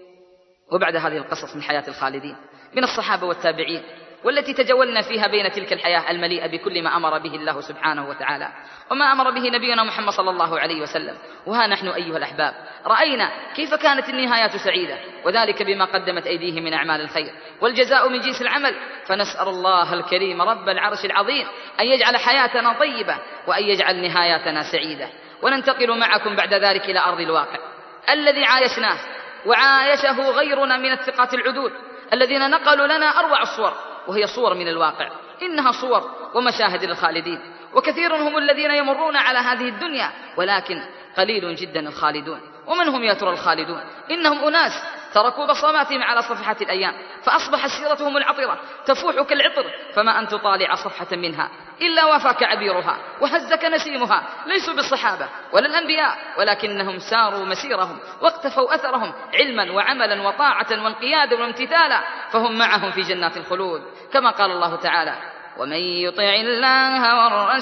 وبعد هذه القصص من حياة الخالدين من الصحابة والتابعين، والتي تجولنا فيها بين تلك الحياة المليئة بكل ما أمر به الله سبحانه وتعالى وما أمر به نبينا محمد صلى الله عليه وسلم، وها نحن أيها الأحباب رأينا كيف كانت النهايات سعيدة، وذلك بما قدمت أيديهم من أعمال الخير، والجزاء من جنس العمل. فنسأل الله الكريم رب العرش العظيم أن يجعل حياتنا طيبة وأن يجعل نهاياتنا سعيدة. وننتقل معكم بعد ذلك إلى أرض الواقع الذي عايشناه وعايشه غيرنا من الثقات العدول الذين نقلوا لنا أروع الصور، وهي صور من الواقع، إنها صور ومشاهد للخالدين. وكثير هم الذين يمرون على هذه الدنيا، ولكن قليل جدا الخالدون. ومن هم يا ترى الخالدون؟ إنهم أناس تركوا بصماتهم على صفحات الأيام، فأصبحت سيرتهم العطرة تفوح كالعطر، فما أن تطالع صفحة منها إلا وافاك عبيرها وهزك نسيمها. ليسوا بالصحابة ولا الأنبياء، ولكنهم ساروا مسيرهم واقتفوا أثرهم علما وعملا وطاعة وانقيادا وامتثالا، فهم معهم في جنات الخلود، كما قال الله تعالى: ومن يطع الله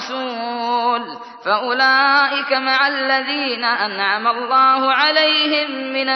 والرسول فأولئك مع الذين أنعم الله عليهم من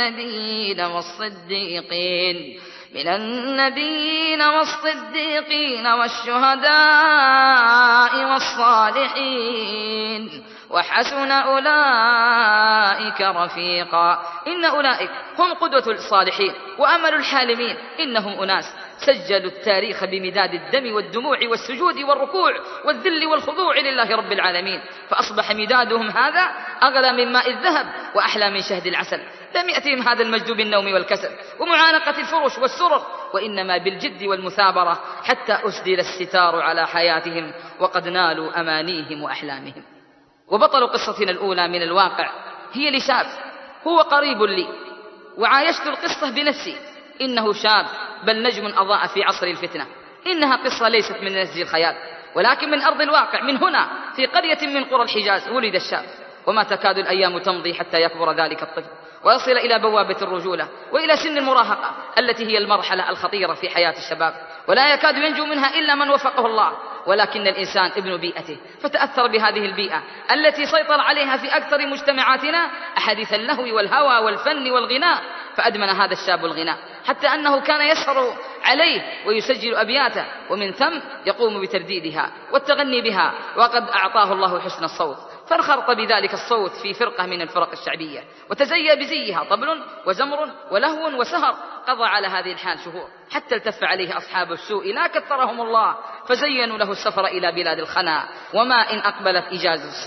النبيين والصديقين والشهداء والصالحين وحسن أولئك رفيقا. إن أولئك هم قدوة الصالحين وأمل الحالمين، إنهم أناس سجلوا التاريخ بمداد الدم والدموع والسجود والركوع والذل والخضوع لله رب العالمين، فأصبح مدادهم هذا أغلى من ماء الذهب وأحلى من شهد العسل. لم يأتهم هذا المجد بالنوم والكسل ومعانقة الفرش والسرر، وإنما بالجد والمثابرة، حتى أسدل الستار على حياتهم وقد نالوا أمانيهم وأحلامهم. وبطل قصتنا الأولى من الواقع هي لشاب هو قريب لي، وعايشت القصة بنفسي. إنه شاب بل نجم أضاء في عصر الفتنة. إنها قصة ليست من نسج الخيال، ولكن من أرض الواقع. من هنا في قرية من قرى الحجاز ولد الشاب، وما تكاد الأيام تمضي حتى يكبر ذلك الطفل ويصل إلى بوابة الرجولة وإلى سن المراهقة التي هي المرحلة الخطيرة في حياة الشباب، ولا يكاد ينجو منها إلا من وفقه الله. ولكن الإنسان ابن بيئته، فتأثر بهذه البيئة التي سيطر عليها في أكثر مجتمعاتنا أحاديث اللهو والهوى والفن والغناء، فأدمن هذا الشاب الغناء حتى أنه كان يسهر عليه ويسجل أبياته، ومن ثم يقوم بترديدها والتغني بها، وقد أعطاه الله حسن الصوت، فانخرط بذلك الصوت في فرقة من الفرق الشعبية، وتزيى بزيها طبل وزمر ولهو وسهر. قضى على هذه الحال شهور حتى التف عليه أصحاب السوء لا كثرهم الله، فزينوا له السفر إلى بلاد الخنا، وما إن أقبلت إجازة الصيف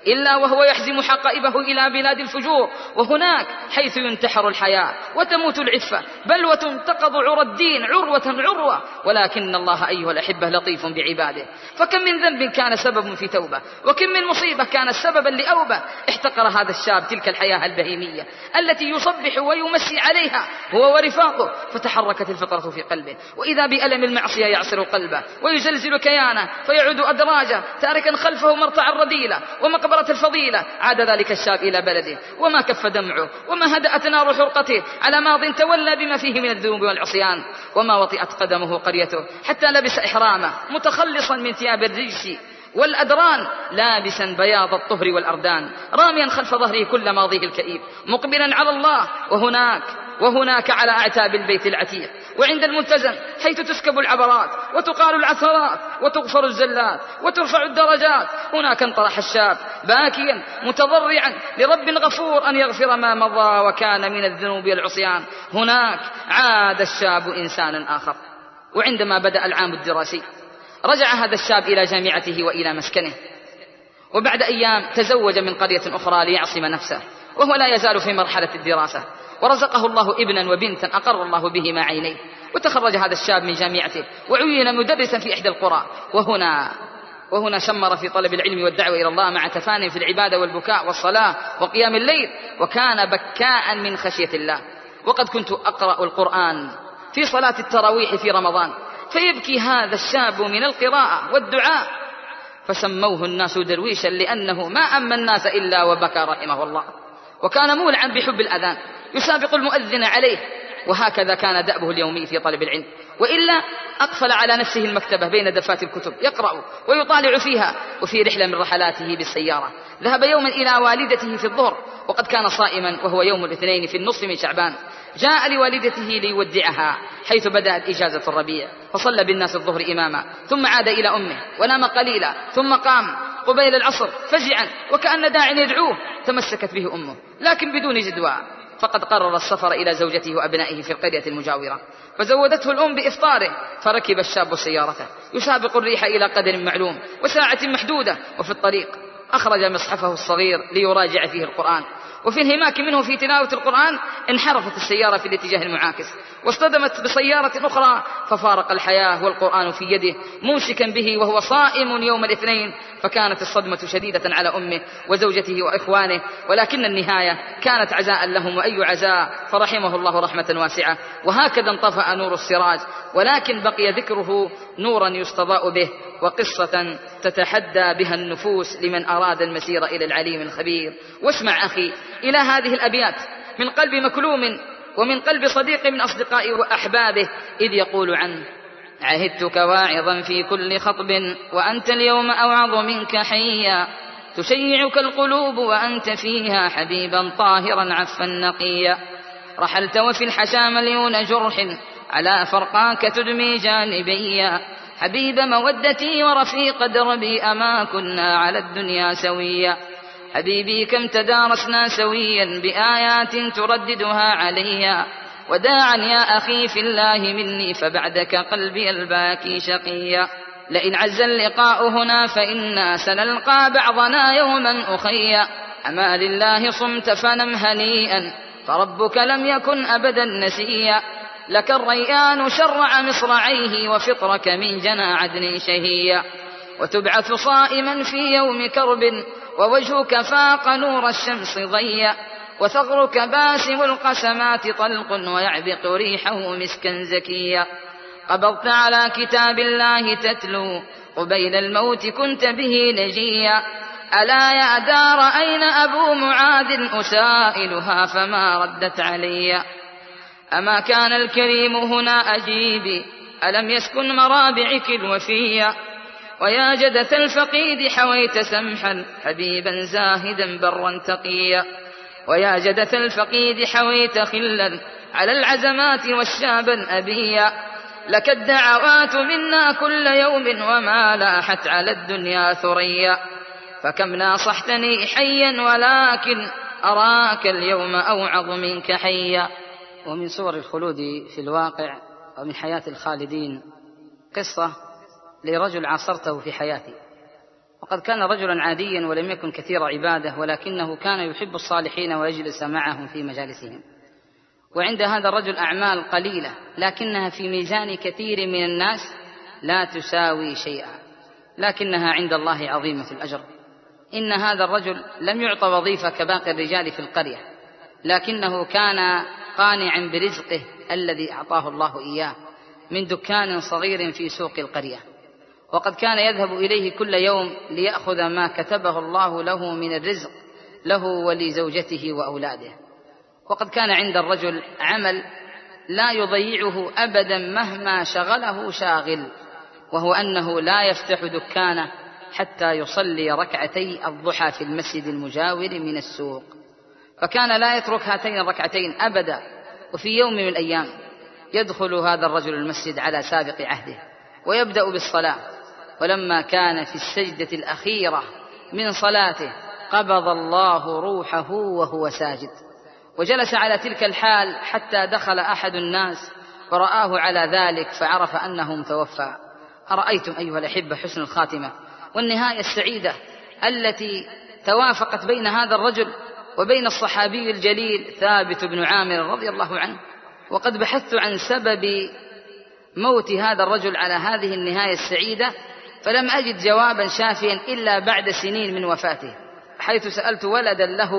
إلا وهو يحزم حقائبه إلى بلاد الفجور، وهناك حيث ينتحر الحياة وتموت العفة، بل وتنتقض عرى الدين عروة عروة. ولكن الله أيها الأحبة لطيف بعباده، فكم من ذنب كان سبب في توبة، وكم من مصيبة كانت سببا لأوبة. احتقر هذا الشاب تلك الحياة البهيمية التي يصبح ويمسي عليها هو ورفاقه، فتحركت الفطرة في قلبه، وإذا بألم المعصية يعصر قلبه ويزلزل كيانه، فيعود أدراجه تاركا خلفه مرتع الرذيلة ومقبرة الفضيلة. عاد ذلك الشاب إلى بلده، وما كف دمعه، وما هدأت نار حرقته على ماض تولى بما فيه من الذنوب والعصيان، وما وطئت قدمه قريته حتى لبس إحرامه متخلصا من ثياب الرجس والأدران، لابسا بياض الطهر والأردان، راميا خلف ظهره كل ماضيه الكئيب، مقبلا على الله. وهناك على أعتاب البيت العتيق وعند الملتزم حيث تسكب العبرات وتقال العثرات وتغفر الزلات وترفع الدرجات، هناك انطرح الشاب باكيا متضرعا لرب غفور أن يغفر ما مضى وكان من الذنوب والعصيان. هناك عاد الشاب إنسانا آخر. وعندما بدأ العام الدراسي رجع هذا الشاب إلى جامعته وإلى مسكنه، وبعد أيام تزوج من قرية أخرى ليعصم نفسه، وهو لا يزال في مرحلة الدراسة، ورزقه الله ابنا وبنتا أقر الله بهما عينيه. وتخرج هذا الشاب من جامعته وعين مدرسا في إحدى القرى، وهنا شمر في طلب العلم والدعوة إلى الله مع تفاني في العبادة والبكاء والصلاة وقيام الليل، وكان بكاء من خشية الله. وقد كنت أقرأ القرآن في صلاة التراويح في رمضان، فيبكي هذا الشاب من القراءة والدعاء، فسموه الناس درويشا لأنه ما أما الناس إلا وبكى رحمه الله. وكان مولعا بحب الأذان يسابق المؤذن عليه، وهكذا كان دأبه اليومي في طلب العلم. وإلا أقفل على نفسه المكتبة بين دفات الكتب يقرأ ويطالع فيها. وفي رحلة من رحلاته بالسيارة ذهب يوما إلى والدته في الظهر، وقد كان صائما وهو يوم الاثنين في النصف من شعبان. جاء لوالدته ليودعها حيث بدأت إجازة الربيع، فصلى بالناس الظهر إماما، ثم عاد إلى أمه ونام قليلا، ثم قام قبيل العصر فزعا وكأن داع يدعوه. تمسكت به أمه لكن بدون جدوى، فقد قرر السفر إلى زوجته وأبنائه في القرية المجاورة، فزودته الأم بإفطاره. فركب الشاب سيارته يسابق الريح إلى قدر معلوم وساعة محدودة، وفي الطريق أخرج مصحفه الصغير ليراجع فيه القرآن، وفي الانهماك منه في تلاوة القرآن انحرفت السيارة في الاتجاه المعاكس واصطدمت بسيارة أخرى، ففارق الحياة والقرآن في يده ممسكا به وهو صائم يوم الاثنين. فكانت الصدمة شديدة على أمه وزوجته وإخوانه، ولكن النهاية كانت عزاء لهم، وأي عزاء، فرحمه الله رحمة واسعة. وهكذا انطفأ نور السراج، ولكن بقي ذكره نورا يستضاء به، وقصة تتحدى بها النفوس لمن أراد المسير إلى العليم الخبير. واسمع أخي إلى هذه الأبيات من قلب مكلوم ومن قلب صديق من أصدقائه وأحبابه، إذ يقول عنه: عهدتك واعظا في كل خطب وأنت اليوم أوعظ منك حيا، تشيعك القلوب وأنت فيها حبيبا طاهرا عفا نقيا، رحلت وفي الحشا مليون جرح على فرقاك تدمي جانبيا، حبيب مودتي ورفيق دربي أما كنا على الدنيا سويا، حبيبي كم تدارسنا سويا بآيات ترددها عليا، وداعا يا أخي في الله مني فبعدك قلبي الباكي شقيا، لئن عز اللقاء هنا فإنا سنلقى بعضنا يوما أخيا، أما لله صمت فنم هنيئا فربك لم يكن أبدا نسيا، لك الريان شرع مصرعيه وفطرك من جنى عدن شهيا، وتبعث صائما في يوم كرب ووجهك فاق نور الشمس ضيا، وثغرك باسم القسمات طلق ويعبق ريحه مسكا زكيا، قبضت على كتاب الله تتلو قبيل الموت كنت به نجيا، ألا يا دار أين أبو معاذ أسائلها فما ردت عليا، أما كان الكريم هنا أجيبي ألم يسكن مرابعك الوفيا، ويا جدث الفقيد حويت سمحا حبيبا زاهدا برا تقيا، ويا جدث الفقيد حويت خلا على العزمات والشابا أبيا، لك الدعوات منا كل يوم وما لاحت على الدنيا ثريا، فكم ناصحتني حيا ولكن أراك اليوم أوعظ منك حيا. ومن صور الخلود في الواقع ومن حياة الخالدين قصة لرجل عاصرته في حياتي، وقد كان رجلا عاديا ولم يكن كثير عبادة، ولكنه كان يحب الصالحين ويجلس معهم في مجالسهم. وعند هذا الرجل أعمال قليلة لكنها في ميزان كثير من الناس لا تساوي شيئا، لكنها عند الله عظيمة الأجر. إن هذا الرجل لم يعطى وظيفة كباقي الرجال في القرية، لكنه كان قانعا برزقه الذي أعطاه الله إياه من دكان صغير في سوق القرية، وقد كان يذهب إليه كل يوم ليأخذ ما كتبه الله له من الرزق له ولزوجته وأولاده. وقد كان عند الرجل عمل لا يضيعه أبدا مهما شغله شاغل، وهو أنه لا يفتح دكانه حتى يصلي ركعتي الضحى في المسجد المجاور من السوق، فكان لا يترك هاتين الركعتين أبدا. وفي يوم من الأيام يدخل هذا الرجل المسجد على سابق عهده ويبدأ بالصلاة، ولما كان في السجدة الأخيرة من صلاته قبض الله روحه وهو ساجد، وجلس على تلك الحال حتى دخل أحد الناس ورآه على ذلك فعرف أنه متوفى. أرأيتم أيها الأحبة حسن الخاتمة والنهاية السعيدة التي توافقت بين هذا الرجل وبين الصحابي الجليل ثابت بن عامر رضي الله عنه. وقد بحثت عن سبب موت هذا الرجل على هذه النهاية السعيدة فلم أجد جوابا شافيا إلا بعد سنين من وفاته، حيث سألت ولدا له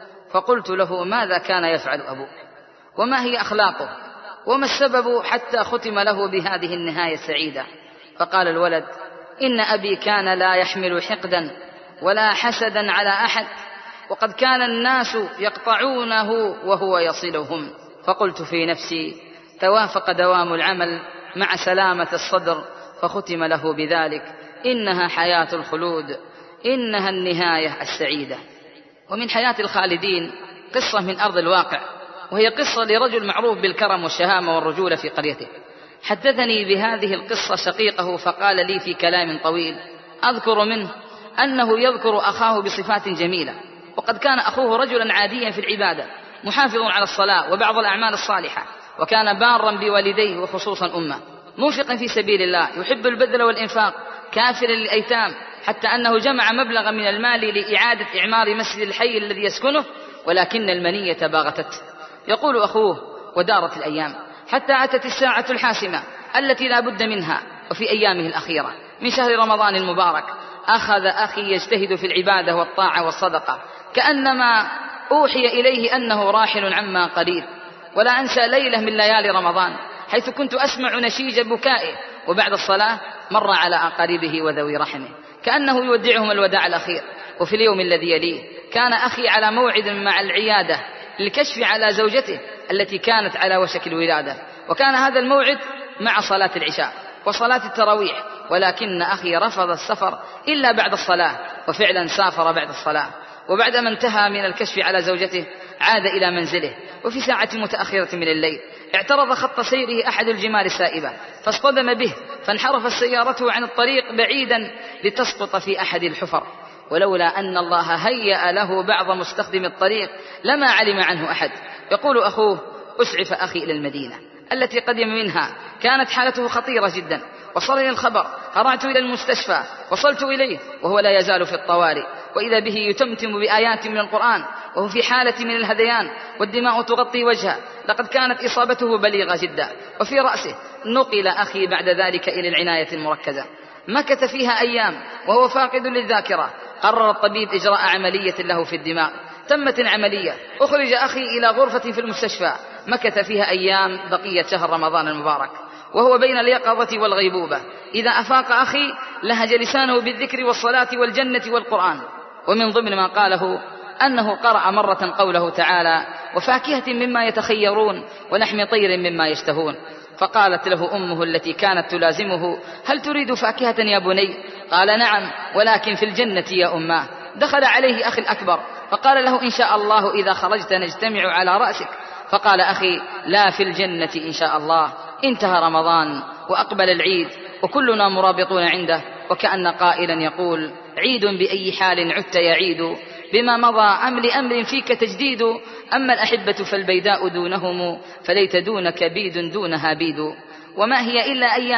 فقلت له: ماذا كان يفعل أبوك؟ وما هي أخلاقه؟ وما السبب حتى ختم له بهذه النهاية السعيدة؟ فقال الولد: إن أبي كان لا يحمل حقدا ولا حسدا على أحد، وقد كان الناس يقطعونه وهو يصلهم. فقلت في نفسي: توافق دوام العمل مع سلامة الصدر، فختم له بذلك. إنها حياة الخلود، إنها النهاية السعيدة. ومن حياة الخالدين قصة من أرض الواقع، وهي قصة لرجل معروف بالكرم والشهامة والرجولة في قريته. حدثني بهذه القصة شقيقه فقال لي في كلام طويل أذكر منه أنه يذكر أخاه بصفات جميلة، وقد كان أخوه رجلا عاديا في العبادة محافظ على الصلاة وبعض الأعمال الصالحة، وكان بارا بوالديه وخصوصا أمه، منفقا في سبيل الله، يحب البذل والإنفاق، كافرا للأيتام، حتى أنه جمع مبلغا من المال لإعادة إعمار مسجد الحي الذي يسكنه، ولكن المنية باغتته. يقول أخوه: ودارت الأيام حتى أتت الساعة الحاسمة التي لا بد منها. وفي أيامه الأخيرة من شهر رمضان المبارك أخذ أخي يجتهد في العبادة والطاعة والصدقة، كأنما أوحي إليه أنه راحل عما قريب. ولا أنسى ليلة من ليالي رمضان حيث كنت أسمع نشيج بكائه، وبعد الصلاة مر على أقاربه وذوي رحمه كأنه يودعهم الوداع الأخير. وفي اليوم الذي يليه كان أخي على موعد مع العيادة للكشف على زوجته التي كانت على وشك الولادة، وكان هذا الموعد مع صلاة العشاء وصلاة التراويح، ولكن أخي رفض السفر إلا بعد الصلاة، وفعلا سافر بعد الصلاة. وبعدما انتهى من الكشف على زوجته عاد إلى منزله، وفي ساعة متأخرة من الليل اعترض خط سيره أحد الجمال السائبة فاصطدم به، فانحرفت سيارته عن الطريق بعيدا لتسقط في أحد الحفر، ولولا أن الله هيأ له بعض مستخدم الطريق لما علم عنه أحد. يقول أخوه: أسعف أخي إلى المدينة التي قدم منها، كانت حالته خطيرة جدا، وصلني الخبر، هرعت إلى المستشفى، وصلت إليه وهو لا يزال في الطوارئ، وإذا به يتمتم بآيات من القرآن، وهو في حالة من الهذيان والدماء تغطي وجهه، لقد كانت إصابته بليغة جدا، وفي رأسه. نقل أخي بعد ذلك إلى العناية المركزة، مكث فيها أيام وهو فاقد للذاكرة. قرر الطبيب إجراء عملية له في الدماغ، تمت العملية، أخرج أخي إلى غرفة في المستشفى، مكث فيها أيام بقية شهر رمضان المبارك وهو بين اليقظة والغيبوبة. إذا أفاق أخي لهج لسانه بالذكر والصلاة والجنة والقرآن. ومن ضمن ما قاله أنه قرأ مرة قوله تعالى: وفاكهة مما يتخيرون ولحم طير مما يشتهون. فقالت له أمه التي كانت تلازمه: هل تريد فاكهة يا بني؟ قال: نعم، ولكن في الجنة يا أماه. دخل عليه أخي الأكبر فقال له: إن شاء الله إذا خرجت نجتمع على رأسك. فقال أخي: لا، في الجنة إن شاء الله. انتهى رمضان وأقبل العيد وكلنا مرابطون عنده، وكأن قائلا يقول: عيد بأي حال عدت يعيد، بما مضى أم لأمر فيك تجديد، أما الأحبة فالبيداء دونهم، فليت دونك بيد دونها بيد. وما هي إلا أيام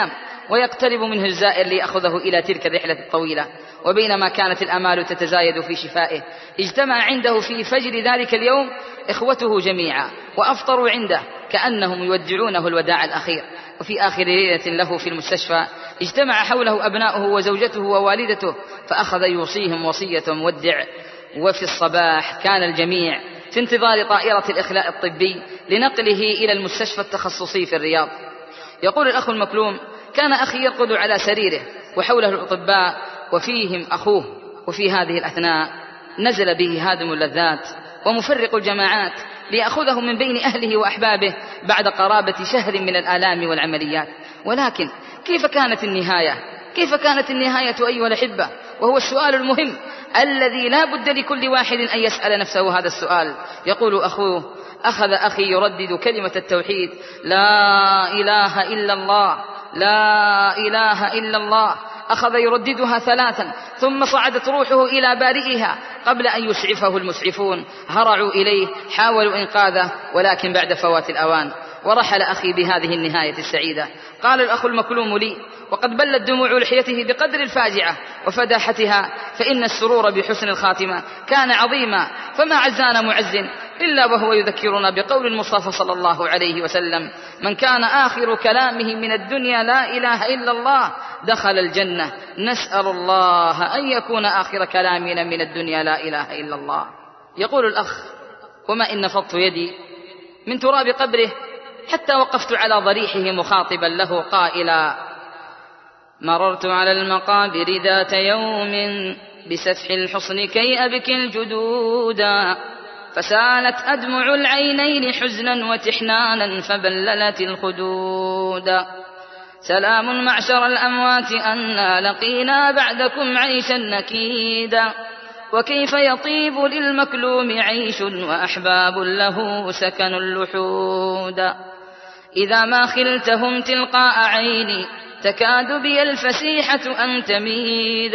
ويقترب منه الزائر ليأخذه إلى تلك الرحلة الطويلة. وبينما كانت الآمال تتزايد في شفائه، اجتمع عنده في فجر ذلك اليوم إخوته جميعا وأفطروا عنده كأنهم يودعونه الوداع الأخير. وفي آخر ليلة له في المستشفى اجتمع حوله أبناؤه وزوجته ووالدته، فأخذ يوصيهم وصية مودع. وفي الصباح كان الجميع في انتظار طائرة الإخلاء الطبي لنقله إلى المستشفى التخصصي في الرياض. يقول الأخ المكلوم: كان أخي يرقد على سريره وحوله الأطباء وفيهم أخوه، وفي هذه الأثناء نزل به هادم اللذات ومفرق الجماعات ليأخذه من بين أهله وأحبابه بعد قرابة شهر من الآلام والعمليات. ولكن كيف كانت النهاية؟ كيف كانت النهاية أيها الأحبة؟ وهو السؤال المهم الذي لا بد لكل واحد أن يسأل نفسه هذا السؤال. يقول أخوه: أخذ أخي يردد كلمة التوحيد: لا إله إلا الله، لا إله إلا الله. أخذ يرددها 3 ثم صعدت روحه إلى بارئها قبل أن يسعفه المسعفون. هرعوا إليه حاولوا إنقاذه، ولكن بعد فوات الأوان. ورحل أخي بهذه النهاية السعيدة. قال الأخ المكلوم لي وقد بلت دموع لحيته بقدر الفاجعة وفداحتها: فإن السرور بحسن الخاتمة كان عظيما، فما عزانا معز إلا وهو يذكرنا بقول المصطفى صلى الله عليه وسلم: من كان آخر كلامه من الدنيا لا إله إلا الله دخل الجنة. نسأل الله أن يكون آخر كلامنا من الدنيا لا إله إلا الله. يقول الأخ: وما إن نفضت يدي من تراب قبره حتى وقفت على ضريحه مخاطبا له قائلا: مررت على المقابر ذات يوم بسفح الحصن كي أبكي الجدودا، فسالت أدمع العينين حزنا وتحنانا فبللت الخدود. سلام معشر الأموات أنا لقينا بعدكم عيشا نكيدا، وكيف يطيب للمكلوم عيش وأحباب له سكن اللحود. إذا ما خلتهم تلقاء عيني تكاد بي الفسيحة أن تميد،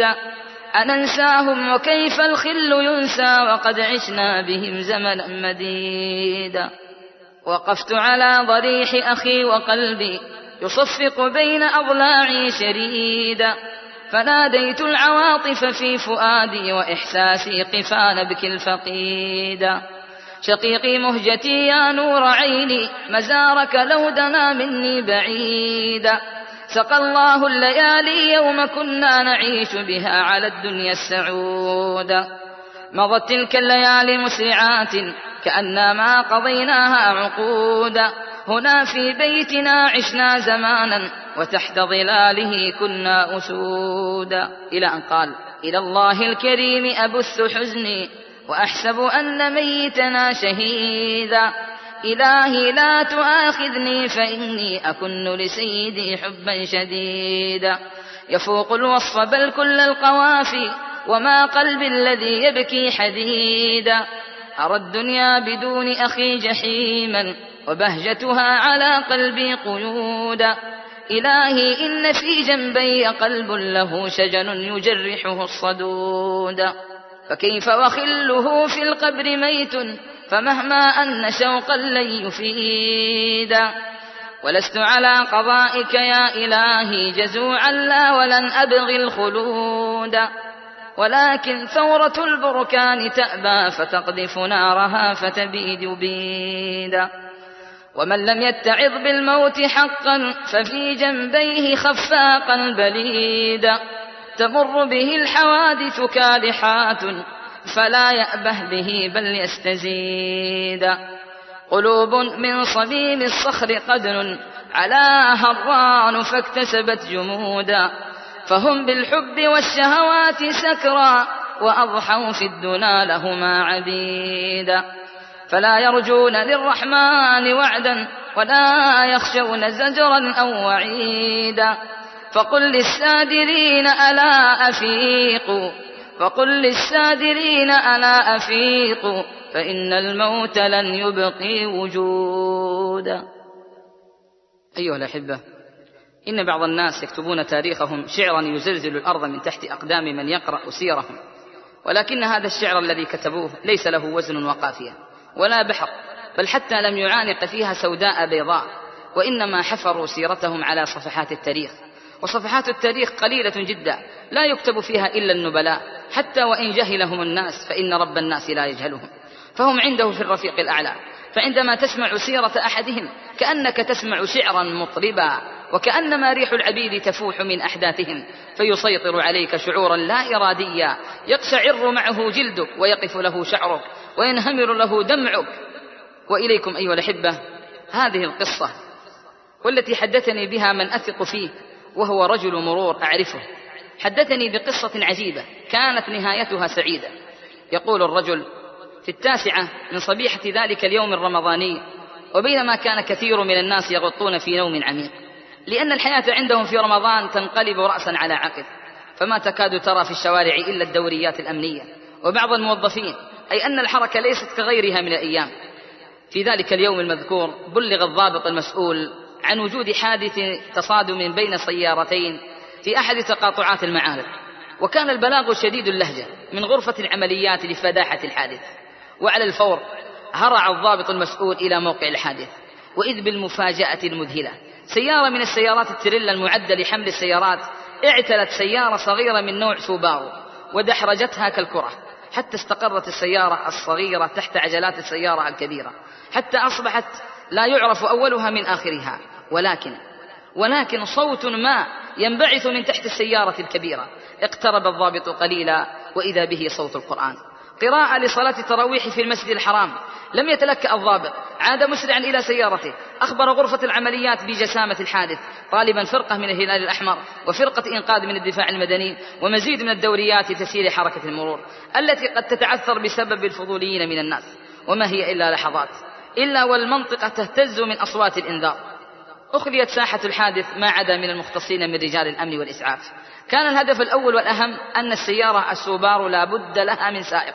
أننساهم وكيف الخل ينسى وقد عشنا بهم زمنا مديدا. وقفت على ضريح أخي وقلبي يصفق بين أضلاعي شريدا، فناديت العواطف في فؤادي وإحساسي قفا نبكي الفقيدا. شقيقي مهجتي يا نور عيني مزارك لو دنا مني بعيدا، سقى الله الليالي يوم كنا نعيش بها على الدنيا السعودا. مضت تلك الليالي مسرعات كأنما قضيناها عقودا، هنا في بيتنا عشنا زمانا وتحت ظلاله كنا أسودا. إلى أن قال: إلى الله الكريم أبث حزني وأحسب أن ميتنا شهيدا، إلهي لا تؤاخذني فإني أكن لسيدي حبا شديدا، يفوق الوصف بل كل القوافي وما قلبي الذي يبكي حديدا. أرى الدنيا بدون أخي جحيما وبهجتها على قلبي قيودا، إلهي إن في جنبي قلب له شجن يجرحه الصدود، فكيف وخله في القبر ميت فمهما أن شوقا لن يفيدا. ولست على قضائك يا إلهي جزوعا لا ولن أبغي الخلود، ولكن ثورة البركان تأبى فتقذف نارها فتبيد بيدا. ومن لم يتعظ بالموت حقا ففي جنبيه خفاقا بليدا، تمر به الحوادث كالحات فلا يأبه به بل يستزيد. قلوب من صميم الصخر قدر على هران فاكتسبت جمودا، فهم بالحب والشهوات سكرى وأضحوا في الدنا لهما عبيدا. فلا يرجون للرحمن وعدا ولا يخشون زجرا أو وعيدا. فقل للسادرين ألا أفيقوا، فقل للسادرين ألا أفيقوا، فإن الموت لن يبقي وجودا. أيها الأحبة، إن بعض الناس يكتبون تاريخهم شعرا يزلزل الأرض من تحت أقدام من يقرأ سيرهم، ولكن هذا الشعر الذي كتبوه ليس له وزن وقافية ولا بحر، بل حتى لم يعانق فيها سوداء بيضاء، وإنما حفروا سيرتهم على صفحات التاريخ وصفحات التاريخ قليلة جدا لا يكتب فيها إلا النبلاء، حتى وإن جهلهم الناس فإن رب الناس لا يجهلهم، فهم عنده في الرفيق الأعلى. فعندما تسمع سيرة أحدهم كأنك تسمع شعرا مطربا، وكأنما ريح العبيد تفوح من أحداثهم، فيسيطر عليك شعورا لا إراديا يقشعر معه جلدك ويقف له شعرك وينهمر له دمعك. وإليكم أيها الأحبة هذه القصة، والتي حدثني بها من أثق فيه وهو رجل مرور أعرفه، حدثني بقصة عجيبة كانت نهايتها سعيدة. يقول الرجل: في 9 من صبيحة ذلك اليوم الرمضاني، وبينما كان كثير من الناس يغطون في نوم عميق، لأن الحياة عندهم في رمضان تنقلب رأسا على عقب، فما تكاد ترى في الشوارع إلا الدوريات الأمنية وبعض الموظفين، أي أن الحركة ليست كغيرها من الأيام. في ذلك اليوم المذكور بلغ الضابط المسؤول عن وجود حادث تصادم بين سيارتين في أحد تقاطعات المعارض، وكان البلاغ شديد اللهجة من غرفة العمليات لفداحة الحادث. وعلى الفور هرع الضابط المسؤول إلى موقع الحادث، وإذ بالمفاجأة المذهلة سيارة من السيارات التريلا المعدة لحمل السيارات اعتلت سيارة صغيرة من نوع سوبارو ودحرجتها كالكرة، حتى استقرت السيارة الصغيرة تحت عجلات السيارة الكبيرة، حتى أصبحت لا يعرف أولها من آخرها. ولكن صوت ما ينبعث من تحت السيارة الكبيرة. اقترب الضابط قليلا وإذا به صوت القرآن، قراءة لصلاة التراويح في المسجد الحرام. لم يتلكأ الضابط، عاد مسرعا إلى سيارته، أخبر غرفة العمليات بجسامة الحادث، طالبا فرقة من الهلال الأحمر وفرقة إنقاذ من الدفاع المدني ومزيد من الدوريات تسير حركة المرور التي قد تتعثر بسبب الفضوليين من الناس. وما هي إلا لحظات، إلا والمنطقة تهتز من أصوات الإنذار. أخليت ساحة الحادث ما عدا من المختصين من رجال الأمن والإسعاف. كان الهدف الأول والأهم أن السيارة السوبارو لا بد لها من سائق،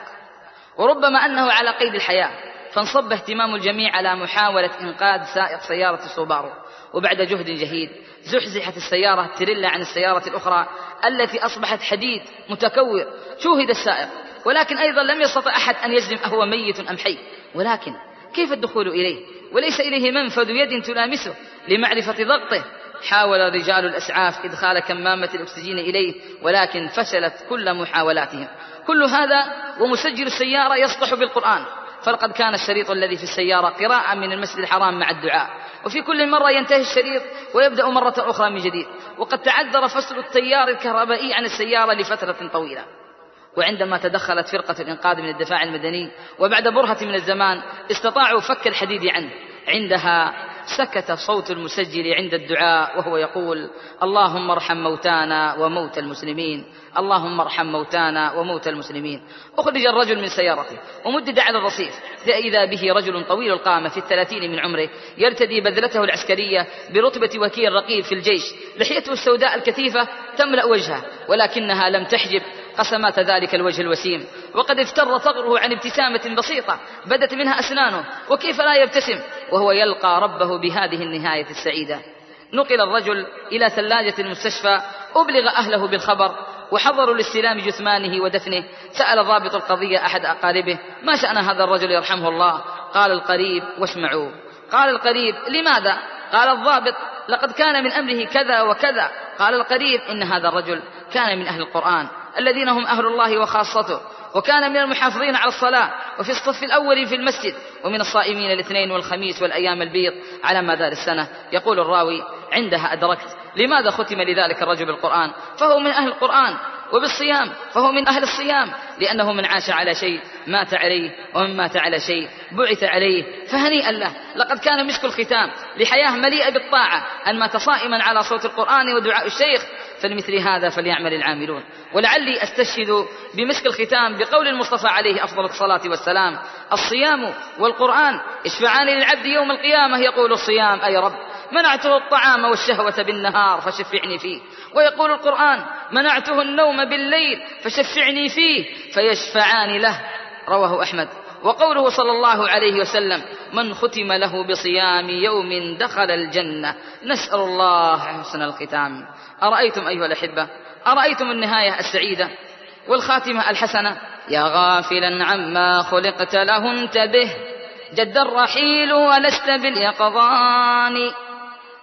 وربما أنه على قيد الحياة، فانصب اهتمام الجميع على محاولة إنقاذ سائق سيارة السوبارو. وبعد جهد جهيد زحزحت السيارة التريلا عن السيارة الأخرى التي أصبحت حديد متكور. شوهد السائق، ولكن أيضا لم يستطع أحد أن يجزم أهو ميت أم حي. ولكن كيف الدخول إليه وليس إليه منفذ يد تلامسه لمعرفة ضغطه؟ حاول رجال الأسعاف إدخال كمامة الأكسجين إليه، ولكن فشلت كل محاولاتهم. كل هذا ومسجل السيارة يصدح بالقرآن، فلقد كان الشريط الذي في السيارة قراءة من المسجد الحرام مع الدعاء، وفي كل مرة ينتهي الشريط ويبدأ مرة أخرى من جديد. وقد تعذر فصل التيار الكهربائي عن السيارة لفترة طويلة. وعندما تدخلت فرقة الإنقاذ من الدفاع المدني وبعد برهة من الزمان استطاعوا فك الحديد عنه، عندها سكت صوت المسجل عند الدعاء وهو يقول: اللهم ارحم موتانا وموت المسلمين، اللهم ارحم موتانا وموت المسلمين. أخرج الرجل من سيارته ومدد على الرصيف، فإذا به رجل طويل القامة في 30 من عمره يرتدي بذلته العسكرية برتبة وكيل رقيب في الجيش، لحيته السوداء الكثيفة تملأ وجهه، ولكنها لم تحجب قسمات ذلك الوجه الوسيم، وقد افتر ثغره عن ابتسامة بسيطة بدت منها أسنانه، وكيف لا يبتسم وهو يلقى ربه بهذه النهاية السعيدة. نقل الرجل إلى ثلاجة المستشفى، أبلغ أهله بالخبر وحضروا لاستلام جثمانه ودفنه. سأل ضابط القضية أحد أقاربه: ما شأن هذا الرجل يرحمه الله؟ قال القريب: واسمعوا. قال القريب: لماذا؟ قال الضابط: لقد كان من أمره كذا وكذا. قال القريب: إن هذا الرجل كان من أهل القرآن الذين هم أهل الله وخاصته، وكان من المحافظين على الصلاة وفي الصف الأول في المسجد، ومن الصائمين الاثنين والخميس والأيام البيض على مدار السنة. يقول الراوي: عندها أدركت لماذا ختم لذلك الرجل بالقرآن، فهو من أهل القرآن، وبالصيام فهو من أهل الصيام، لأنه من عاش على شيء مات عليه، ومن مات على شيء بعث عليه. فهنيئا له، لقد كان مسك الختام لحياة مليئة بالطاعة أن مات صائما على صوت القرآن ودعاء الشيخ. فلمثل هذا فليعمل العاملون. ولعلي أستشهد بمسك الختام بقول المصطفى عليه أفضل الصلاة والسلام: الصيام والقرآن يشفعان للعبد يوم القيامة. يقول الصيام: أي رب منعته الطعام والشهوة بالنهار فشفعني فيه. ويقول القرآن: منعته النوم بالليل فشفعني فيه، فيشفعان له. رواه أحمد. وقوله صلى الله عليه وسلم: من ختم له بصيام يوم دخل الجنة. نسأل الله حسن الختام. أرأيتم أيها الأحبة، أرأيتم النهاية السعيدة والخاتمة الحسنة؟ يا غافلا عما خلقت له انتبه، جد الرحيل ولست باليقظان.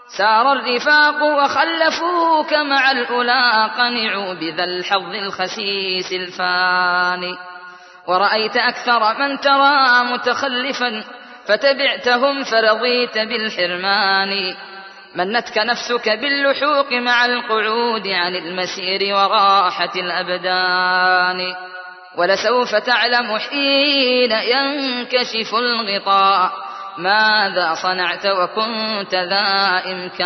سار الرفاق وخلفوك مع الأولى قنعوا بذا الحظ الخسيس الفاني ورأيت أكثر من ترى متخلفا فتبعتهم فرضيت بالحرمان منتك نفسك باللحوق مع القعود عن المسير وراحة الأبدان ولسوف تعلم حين ينكشف الغطاء ماذا صنعت وكنت ذا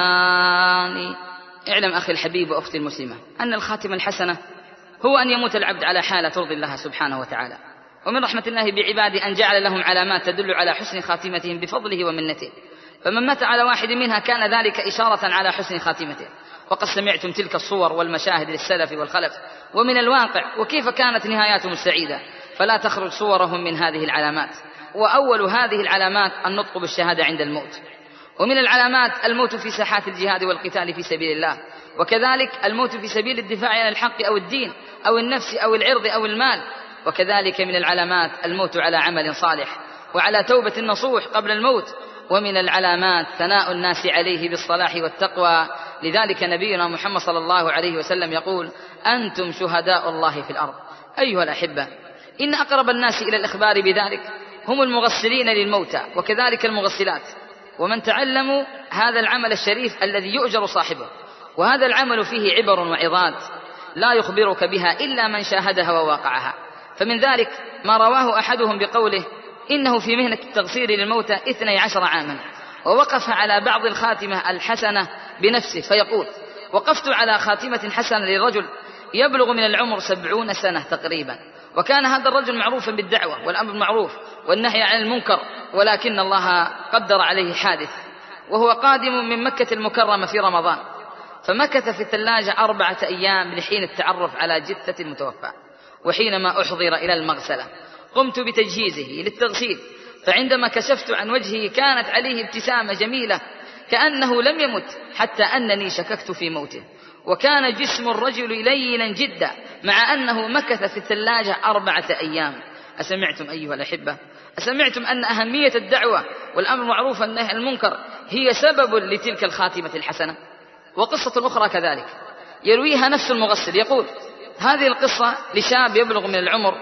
إمكان. اعلم أخي الحبيب وأختي المسلمة أن الخاتمة الحسنة هو أن يموت العبد على حالة ترضي الله سبحانه وتعالى، ومن رحمة الله بعباده أن جعل لهم علامات تدل على حسن خاتمتهم بفضله ومنته، فمن مات على واحد منها كان ذلك إشارة على حسن خاتمته. وقد سمعتم تلك الصور والمشاهد للسلف والخلف ومن الواقع وكيف كانت نهاياتهم السعيدة، فلا تخرج صورهم من هذه العلامات. وأول هذه العلامات النطق بالشهادة عند الموت، ومن العلامات الموت في ساحات الجهاد والقتال في سبيل الله، وكذلك الموت في سبيل الدفاع عن الحق أو الدين أو النفس أو العرض أو المال، وكذلك من العلامات الموت على عمل صالح وعلى توبة النصوح قبل الموت، ومن العلامات ثناء الناس عليه بالصلاح والتقوى. لذلك نبينا محمد صلى الله عليه وسلم يقول: أنتم شهداء الله في الأرض. أيها الأحبة، إن أقرب الناس إلى الإخبار بذلك هم المغسلين للموتى وكذلك المغسلات، ومن تعلموا هذا العمل الشريف الذي يؤجر صاحبه، وهذا العمل فيه عبر وعظات لا يخبرك بها إلا من شاهدها وواقعها. فمن ذلك ما رواه أحدهم بقوله: إنه في مهنة التغسيل للموتى 12 عاما، ووقف على بعض الخاتمة الحسنة بنفسه فيقول: وقفت على خاتمة حسنة للرجل يبلغ من العمر 70 سنة تقريبا، وكان هذا الرجل معروفا بالدعوة والأمر بالمعروف والنهي عن المنكر، ولكن الله قدر عليه حادث، وهو قادم من مكة المكرمة في رمضان، فمكث في الثلاجة 4 أيام لحين التعرف على جثة المتوفى. وحينما أحضر إلى المغسلة قمت بتجهيزه للتغسيل، فعندما كشفت عن وجهه كانت عليه ابتسامة جميلة كأنه لم يمت، حتى أنني شككت في موته. وكان جسم الرجل لينا جدا مع أنه مكث في الثلاجة 4 أيام. أسمعتم أيها الأحبة؟ أسمعتم أن أهمية الدعوة والأمر معروف والنهي عن المنكر هي سبب لتلك الخاتمة الحسنة؟ وقصة أخرى كذلك يرويها نفس المغسل، يقول: هذه القصة لشاب يبلغ من العمر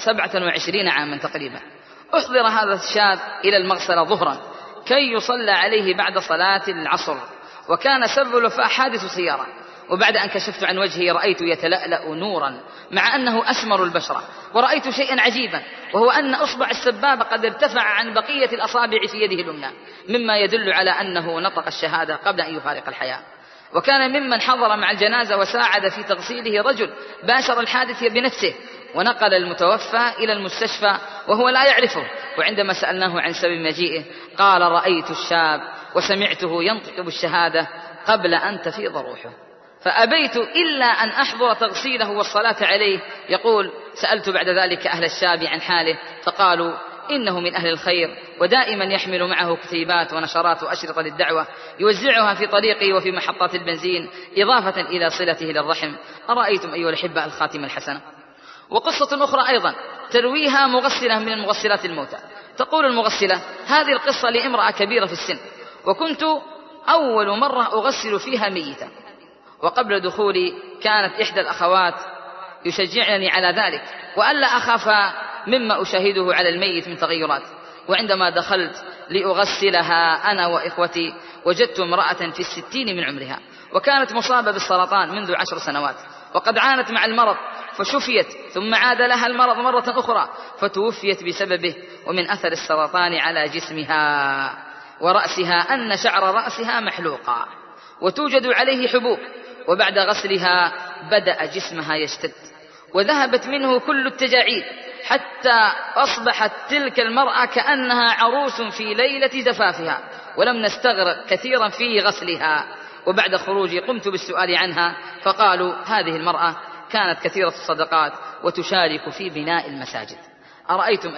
27 عاما تقريبا، أحضر هذا الشاب إلى المغسلة ظهرا كي يصلى عليه بعد صلاة العصر، وكان سبب الوفاة حادث سيارة. وبعد أن كشفت عن وجهه رأيت يتلألأ نورا مع أنه أسمر البشرة، ورأيت شيئا عجيبا، وهو أن أصبع السبابة قد ارتفع عن بقية الأصابع في يده اليمنى، مما يدل على أنه نطق الشهادة قبل أن يفارق الحياة. وكان ممن حضر مع الجنازة وساعد في تغسيله رجل باشر الحادث بنفسه، ونقل المتوفى إلى المستشفى وهو لا يعرفه. وعندما سألناه عن سبب مجيئه قال: رأيت الشاب وسمعته ينطق بالشهادة قبل أن تفيض روحه، فأبيت إلا أن أحضر تغسيله والصلاة عليه. يقول: سألت بعد ذلك أهل الشاب عن حاله فقالوا: إنه من أهل الخير، ودائما يحمل معه كتيبات ونشرات وأشرطة للدعوة يوزعها في طريقه وفي محطات البنزين إضافة إلى صلته للرحم. أرأيتم أيها الأحبة الخاتمة الحسنة؟ وقصة أخرى أيضا ترويها مغسلة من المغسلات الموتى، تقول المغسلة: هذه القصة لامرأة كبيرة في السن، وكنت أول مرة أغسل فيها ميتا، وقبل دخولي كانت إحدى الأخوات يشجعني على ذلك وألا أخاف مما أشاهده على الميت من تغيرات. وعندما دخلت لأغسلها أنا وإخوتي وجدت امرأة في 60 من عمرها، وكانت مصابة بالسرطان منذ 10 سنوات، وقد عانت مع المرض فشفيت، ثم عاد لها المرض مرة أخرى فتوفيت بسببه، ومن أثر السرطان على جسمها ورأسها أن شعر رأسها محلوقا وتوجد عليه حبوب. وبعد غسلها بدأ جسمها يشتد وذهبت منه كل التجاعيد، حتى أصبحت تلك المرأة كأنها عروس في ليلة زفافها، ولم نستغرق كثيرا في غسلها. وبعد خروجي قمت بالسؤال عنها، فقالوا: هذه المرأة كانت كثيرة الصدقات وتشارك في بناء المساجد. أرأيتم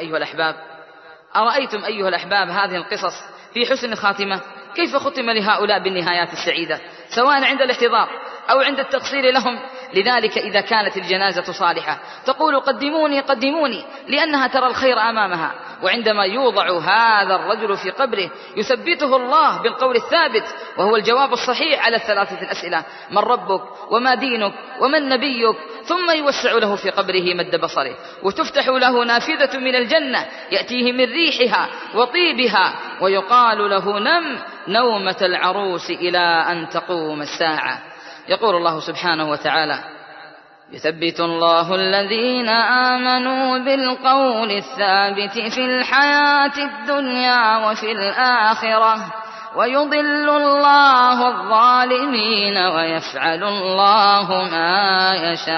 أيها الأحباب هذه القصص في حسن الخاتمة؟ كيف ختم لهؤلاء بالنهايات السعيدة سواء عند الاحتضار أو عند التقصير لهم؟ لذلك إذا كانت الجنازة صالحة تقول: قدموني قدموني، لأنها ترى الخير أمامها، وعندما يوضع هذا الرجل في قبره يثبته الله بالقول الثابت، وهو الجواب الصحيح على الثلاثة الأسئلة: من ربك وما دينك ومن نبيك؟ ثم يوسع له في قبره مد بصره، وتفتح له نافذة من الجنة يأتيه من ريحها وطيبها، ويقال له: نم نومة العروس إلى أن تقوم الساعة. يقول الله سبحانه وتعالى: يثبت الله الذين آمنوا بالقول الثابت في الحياة الدنيا وفي الآخرة ويضل الله الظالمين ويفعل الله ما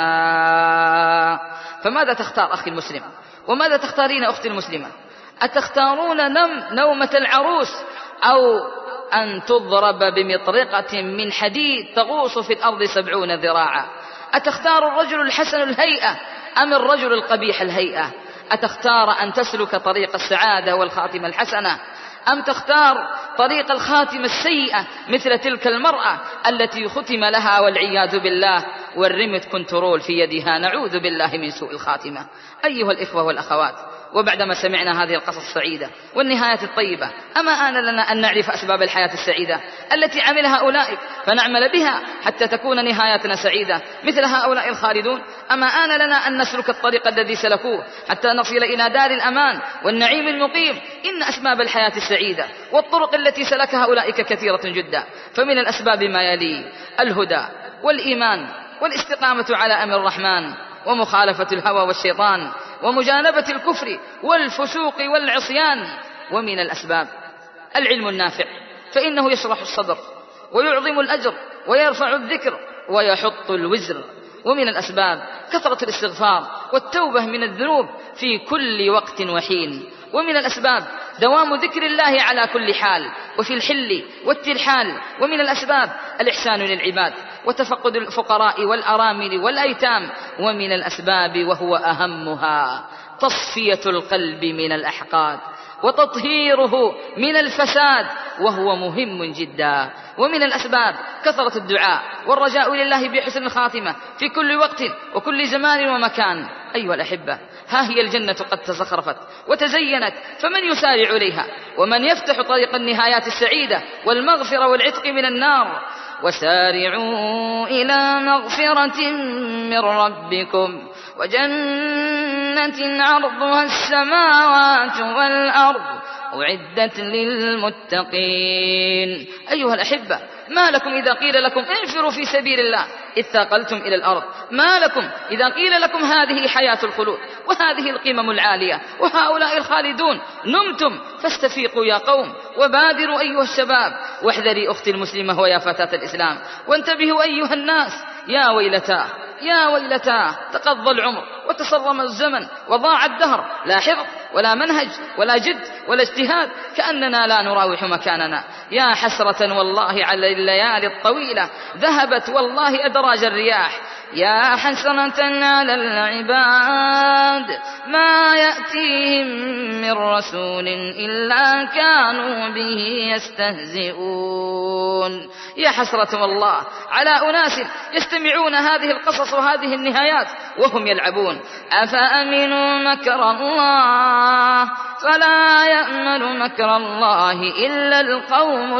يشاء. فماذا تختار أخي المسلم؟ وماذا تختارين أختي المسلمة؟ أتختارون نومة العروس، أو أن تضرب بمطرقة من حديد تغوص في الأرض 70 ذراعا؟ أتختار الرجل الحسن الهيئة أم الرجل القبيح الهيئة؟ أتختار أن تسلك طريق السعادة والخاتمة الحسنة، أم تختار طريق الخاتمة السيئة مثل تلك المرأة التي ختم لها والعياذ بالله والريموت كنترول في يدها، نعوذ بالله من سوء الخاتمة؟ أيها الإخوة والأخوات، وبعدما سمعنا هذه القصص السعيدة والنهاية الطيبة، أما آن لنا أن نعرف أسباب الحياة السعيدة التي عملها أولئك فنعمل بها حتى تكون نهايتنا سعيدة مثل هؤلاء الخالدون؟ أما آن لنا أن نسلك الطريق الذي سلكوه حتى نصل إلى دار الأمان والنعيم المقيم؟ إن أسباب الحياة السعيدة والطرق التي سلكها أولئك كثيرة جدا، فمن الأسباب ما يلي: الهدى والإيمان والاستقامة على أمر الرحمن ومخالفة الهوى والشيطان ومجانبة الكفر والفسوق والعصيان. ومن الأسباب العلم النافع، فإنه يشرح الصدر ويعظم الأجر ويرفع الذكر ويحط الوزر. ومن الأسباب كثرة الاستغفار والتوبة من الذنوب في كل وقت وحين. ومن الأسباب دوام ذكر الله على كل حال وفي الحل والترحال. ومن الأسباب الإحسان للعباد وتفقد الفقراء والأرامل والأيتام. ومن الأسباب وهو أهمها تصفية القلب من الأحقاد وتطهيره من الفساد، وهو مهم جدا. ومن الأسباب كثرة الدعاء والرجاء لله بحسن الخاتمة في كل وقت وكل زمان ومكان. أيها الأحبة، ها هي الجنة قد تزخرفت وتزينت، فمن يسارع إليها؟ ومن يفتح طريق النهايات السعيدة والمغفرة والعتق من النار؟ وسارعوا إلى مغفرة من ربكم وجنة عرضها السماوات والأرض أعدت للمتقين. أيها الأحبة، ما لكم إذا قيل لكم انفروا في سبيل الله إذ ثاقلتم إلى الأرض؟ ما لكم إذا قيل لكم هذه حياة الخلود وهذه القمم العالية وهؤلاء الخالدون نمتم فاستفيقوا يا قوم وبادروا أيها الشباب، واحذري أختي المسلمة ويا فتاة الإسلام، وانتبهوا أيها الناس. يا ويلتاه يا ويلتاه، تقضى العمر وتصرم الزمن وضاع الدهر، لا حفظ ولا منهج ولا جد ولا اجتهاد، كأننا لا نراوح مكاننا. يا حسرة والله على الليالي الطويلة، ذهبت والله أدراج الرياح. يا حسرة على العباد ما يأتيهم من رسول إلا كانوا به يستهزئون. يا حسرة والله على أناس يستمعون هذه القصص وهذه النهايات وهم يلعبون. أفأمنوا مكر الله فلا يأمن مكر الله إلا القوم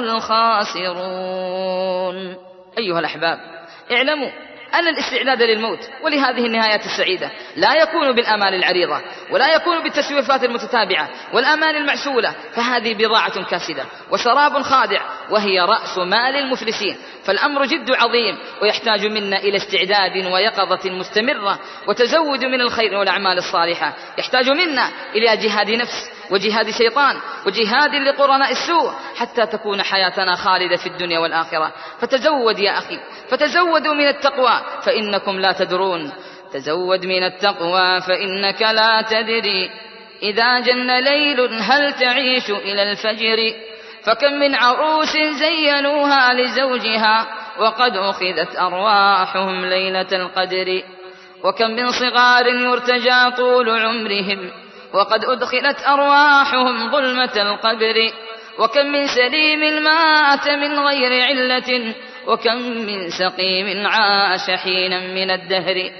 الخاسرون. أيها الأحباب، اعلموا أن الاستعداد للموت ولهذه النهايات السعيدة لا يكون بالآمال العريضة ولا يكون بالتسويفات المتتابعة والآمال المعسولة، فهذه بضاعة كاسدة وسراب خادع وهي رأس مال المفلسين. فالأمر جد عظيم ويحتاج منا إلى استعداد ويقظة مستمرة وتزود من الخير والأعمال الصالحة. يحتاج منا إلى جهاد نفس وجهاد شيطان وجهاد لقرناء السوء حتى تكون حياتنا خالدة في الدنيا والآخرة. فتزود يا أخي، فتزودوا من التقوى فإنكم لا تدرون. تزود من التقوى فإنك لا تدري إذا جن ليل هل تعيش إلى الفجر. فكم من عروس زينوها لزوجها وقد أخذت أرواحهم ليلة القدر. وكم من صغار يرتجى طول عمرهم وقد أدخلت أرواحهم ظلمة القبر. وكم من سليم مات من غير علة وكم من سقيم عاش حينا من الدهر.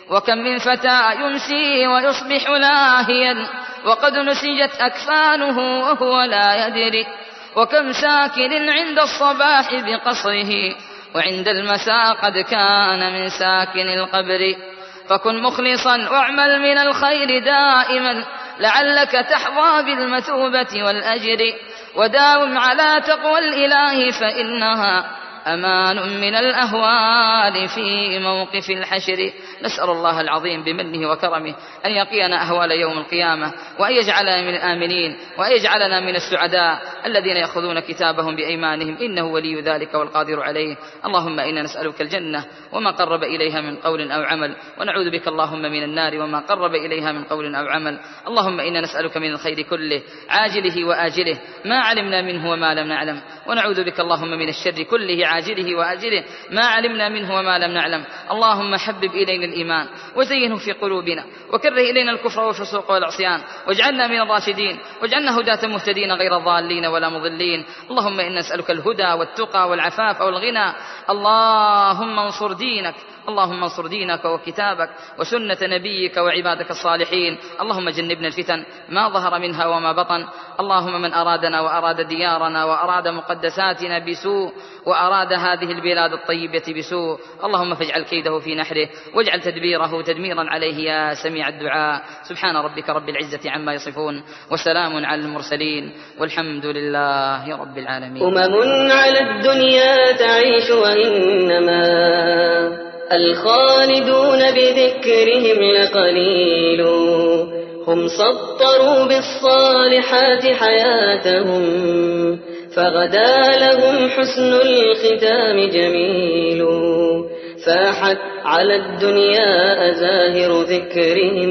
وكم من فتى يمسي ويصبح لاهيا وقد نسجت أكفانه وهو لا يدري، وكم ساكن عند الصباح بقصره وعند المساء قد كان من ساكن القبر. فكن مخلصا واعمل من الخير دائما لعلك تحظى بالمثوبة والأجر، وداوم على تقوى الإله فإنها أمان من الأهوال في موقف الحشر. نسأل الله العظيم بمنه وكرمه أن يقينا أهوال يوم القيامة، وأن يجعلنا من الآمنين، وأن يجعلنا من السعداء الذين يأخذون كتابهم بأيمانهم، إنه ولي ذلك والقادر عليه. اللهم إنا نسألك الجنة وما قرب إليها من قول أو عمل، ونعوذ بك اللهم من النار وما قرب إليها من قول أو عمل. اللهم إنا نسألك من الخير كله عاجله وآجله ما علمنا منه وما لم نعلم، ونعوذ بك اللهم من الشر كله عاجله وآجله ما علمنا منه وما لم نعلم. اللهم حبب إلينا الإيمان وزينه في قلوبنا، وكره إلينا الكفر والفسوق والعصيان، واجعلنا من الراشدين، واجعلنا هداة مهتدين غير ضالين ولا مضلين. اللهم إنا نسألك الهدى والتقى والعفاف والغنى. اللهم انصر دينك، اللهم انصر دينك وكتابك وسنة نبيك وعبادك الصالحين. اللهم جنبنا الفتن ما ظهر منها وما بطن. اللهم من أرادنا وأراد ديارنا وأراد مقدساتنا بسوء وأراد هذه البلاد الطيبة بسوء، اللهم فاجعل كيده في نحره واجعل تدبيره تدميرا عليه يا سميع الدعاء. سبحان ربك رب العزة عما يصفون وسلام على المرسلين والحمد لله رب العالمين. أمم على الدنيا تعيش وإنما الخالدون بذكرهم لقليل، هم سطروا بالصالحات حياتهم فغدا لهم حسن الختام جميل، فاحت على الدنيا أزاهر ذكرهم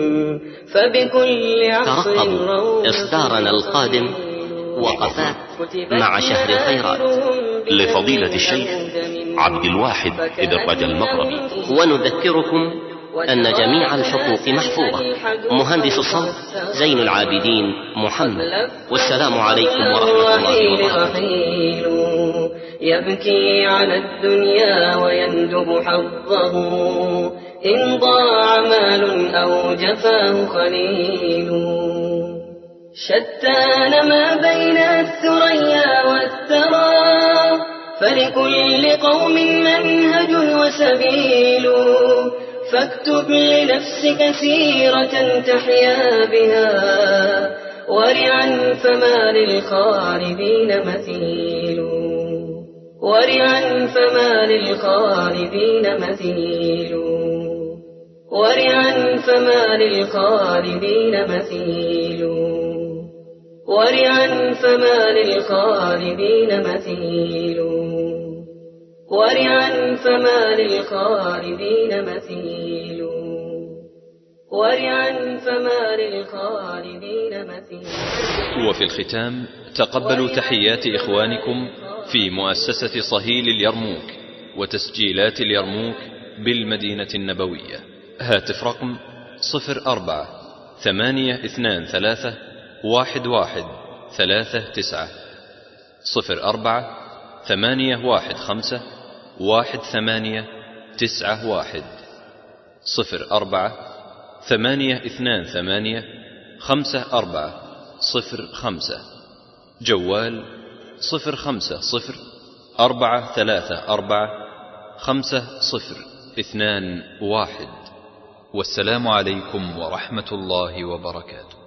فبكل عصر ترقبوا إصدارنا القادم وقفات مع شهر الخيرات لفضيلة الشيخ عبد الواحد ابن رجل المغربي. ونذكركم أن جميع الحقوق محفوظة. مهندس الصوت زين العابدين محمد. والسلام عليكم ورحمة الله وبركاته. يبكي على الدنيا ويندب حظه، إن ضاع مال أو جفاه خليل. شتان ما بين الثريا والثرى، فلكل قوم منهج وسبيل. فاكتب لنفسك سيرة تحيا بها، ورعا فما للخالدين مثيل. ورعا فما للخالدين مثيل. ورعا فما للخالدين مثيل. ورعا فما للخالدين مثيل. ورعا فما للخالدين مثيل. ورعا فما للخالدين مثيل. وفي الختام تقبلوا تحيات إخوانكم في مؤسسة صهيل اليرموك وتسجيلات اليرموك بالمدينة النبوية. هاتف رقم 04-823-1139 04-815-1891 04-828-5405 جوال 050-434-5021. والسلام عليكم ورحمة الله وبركاته.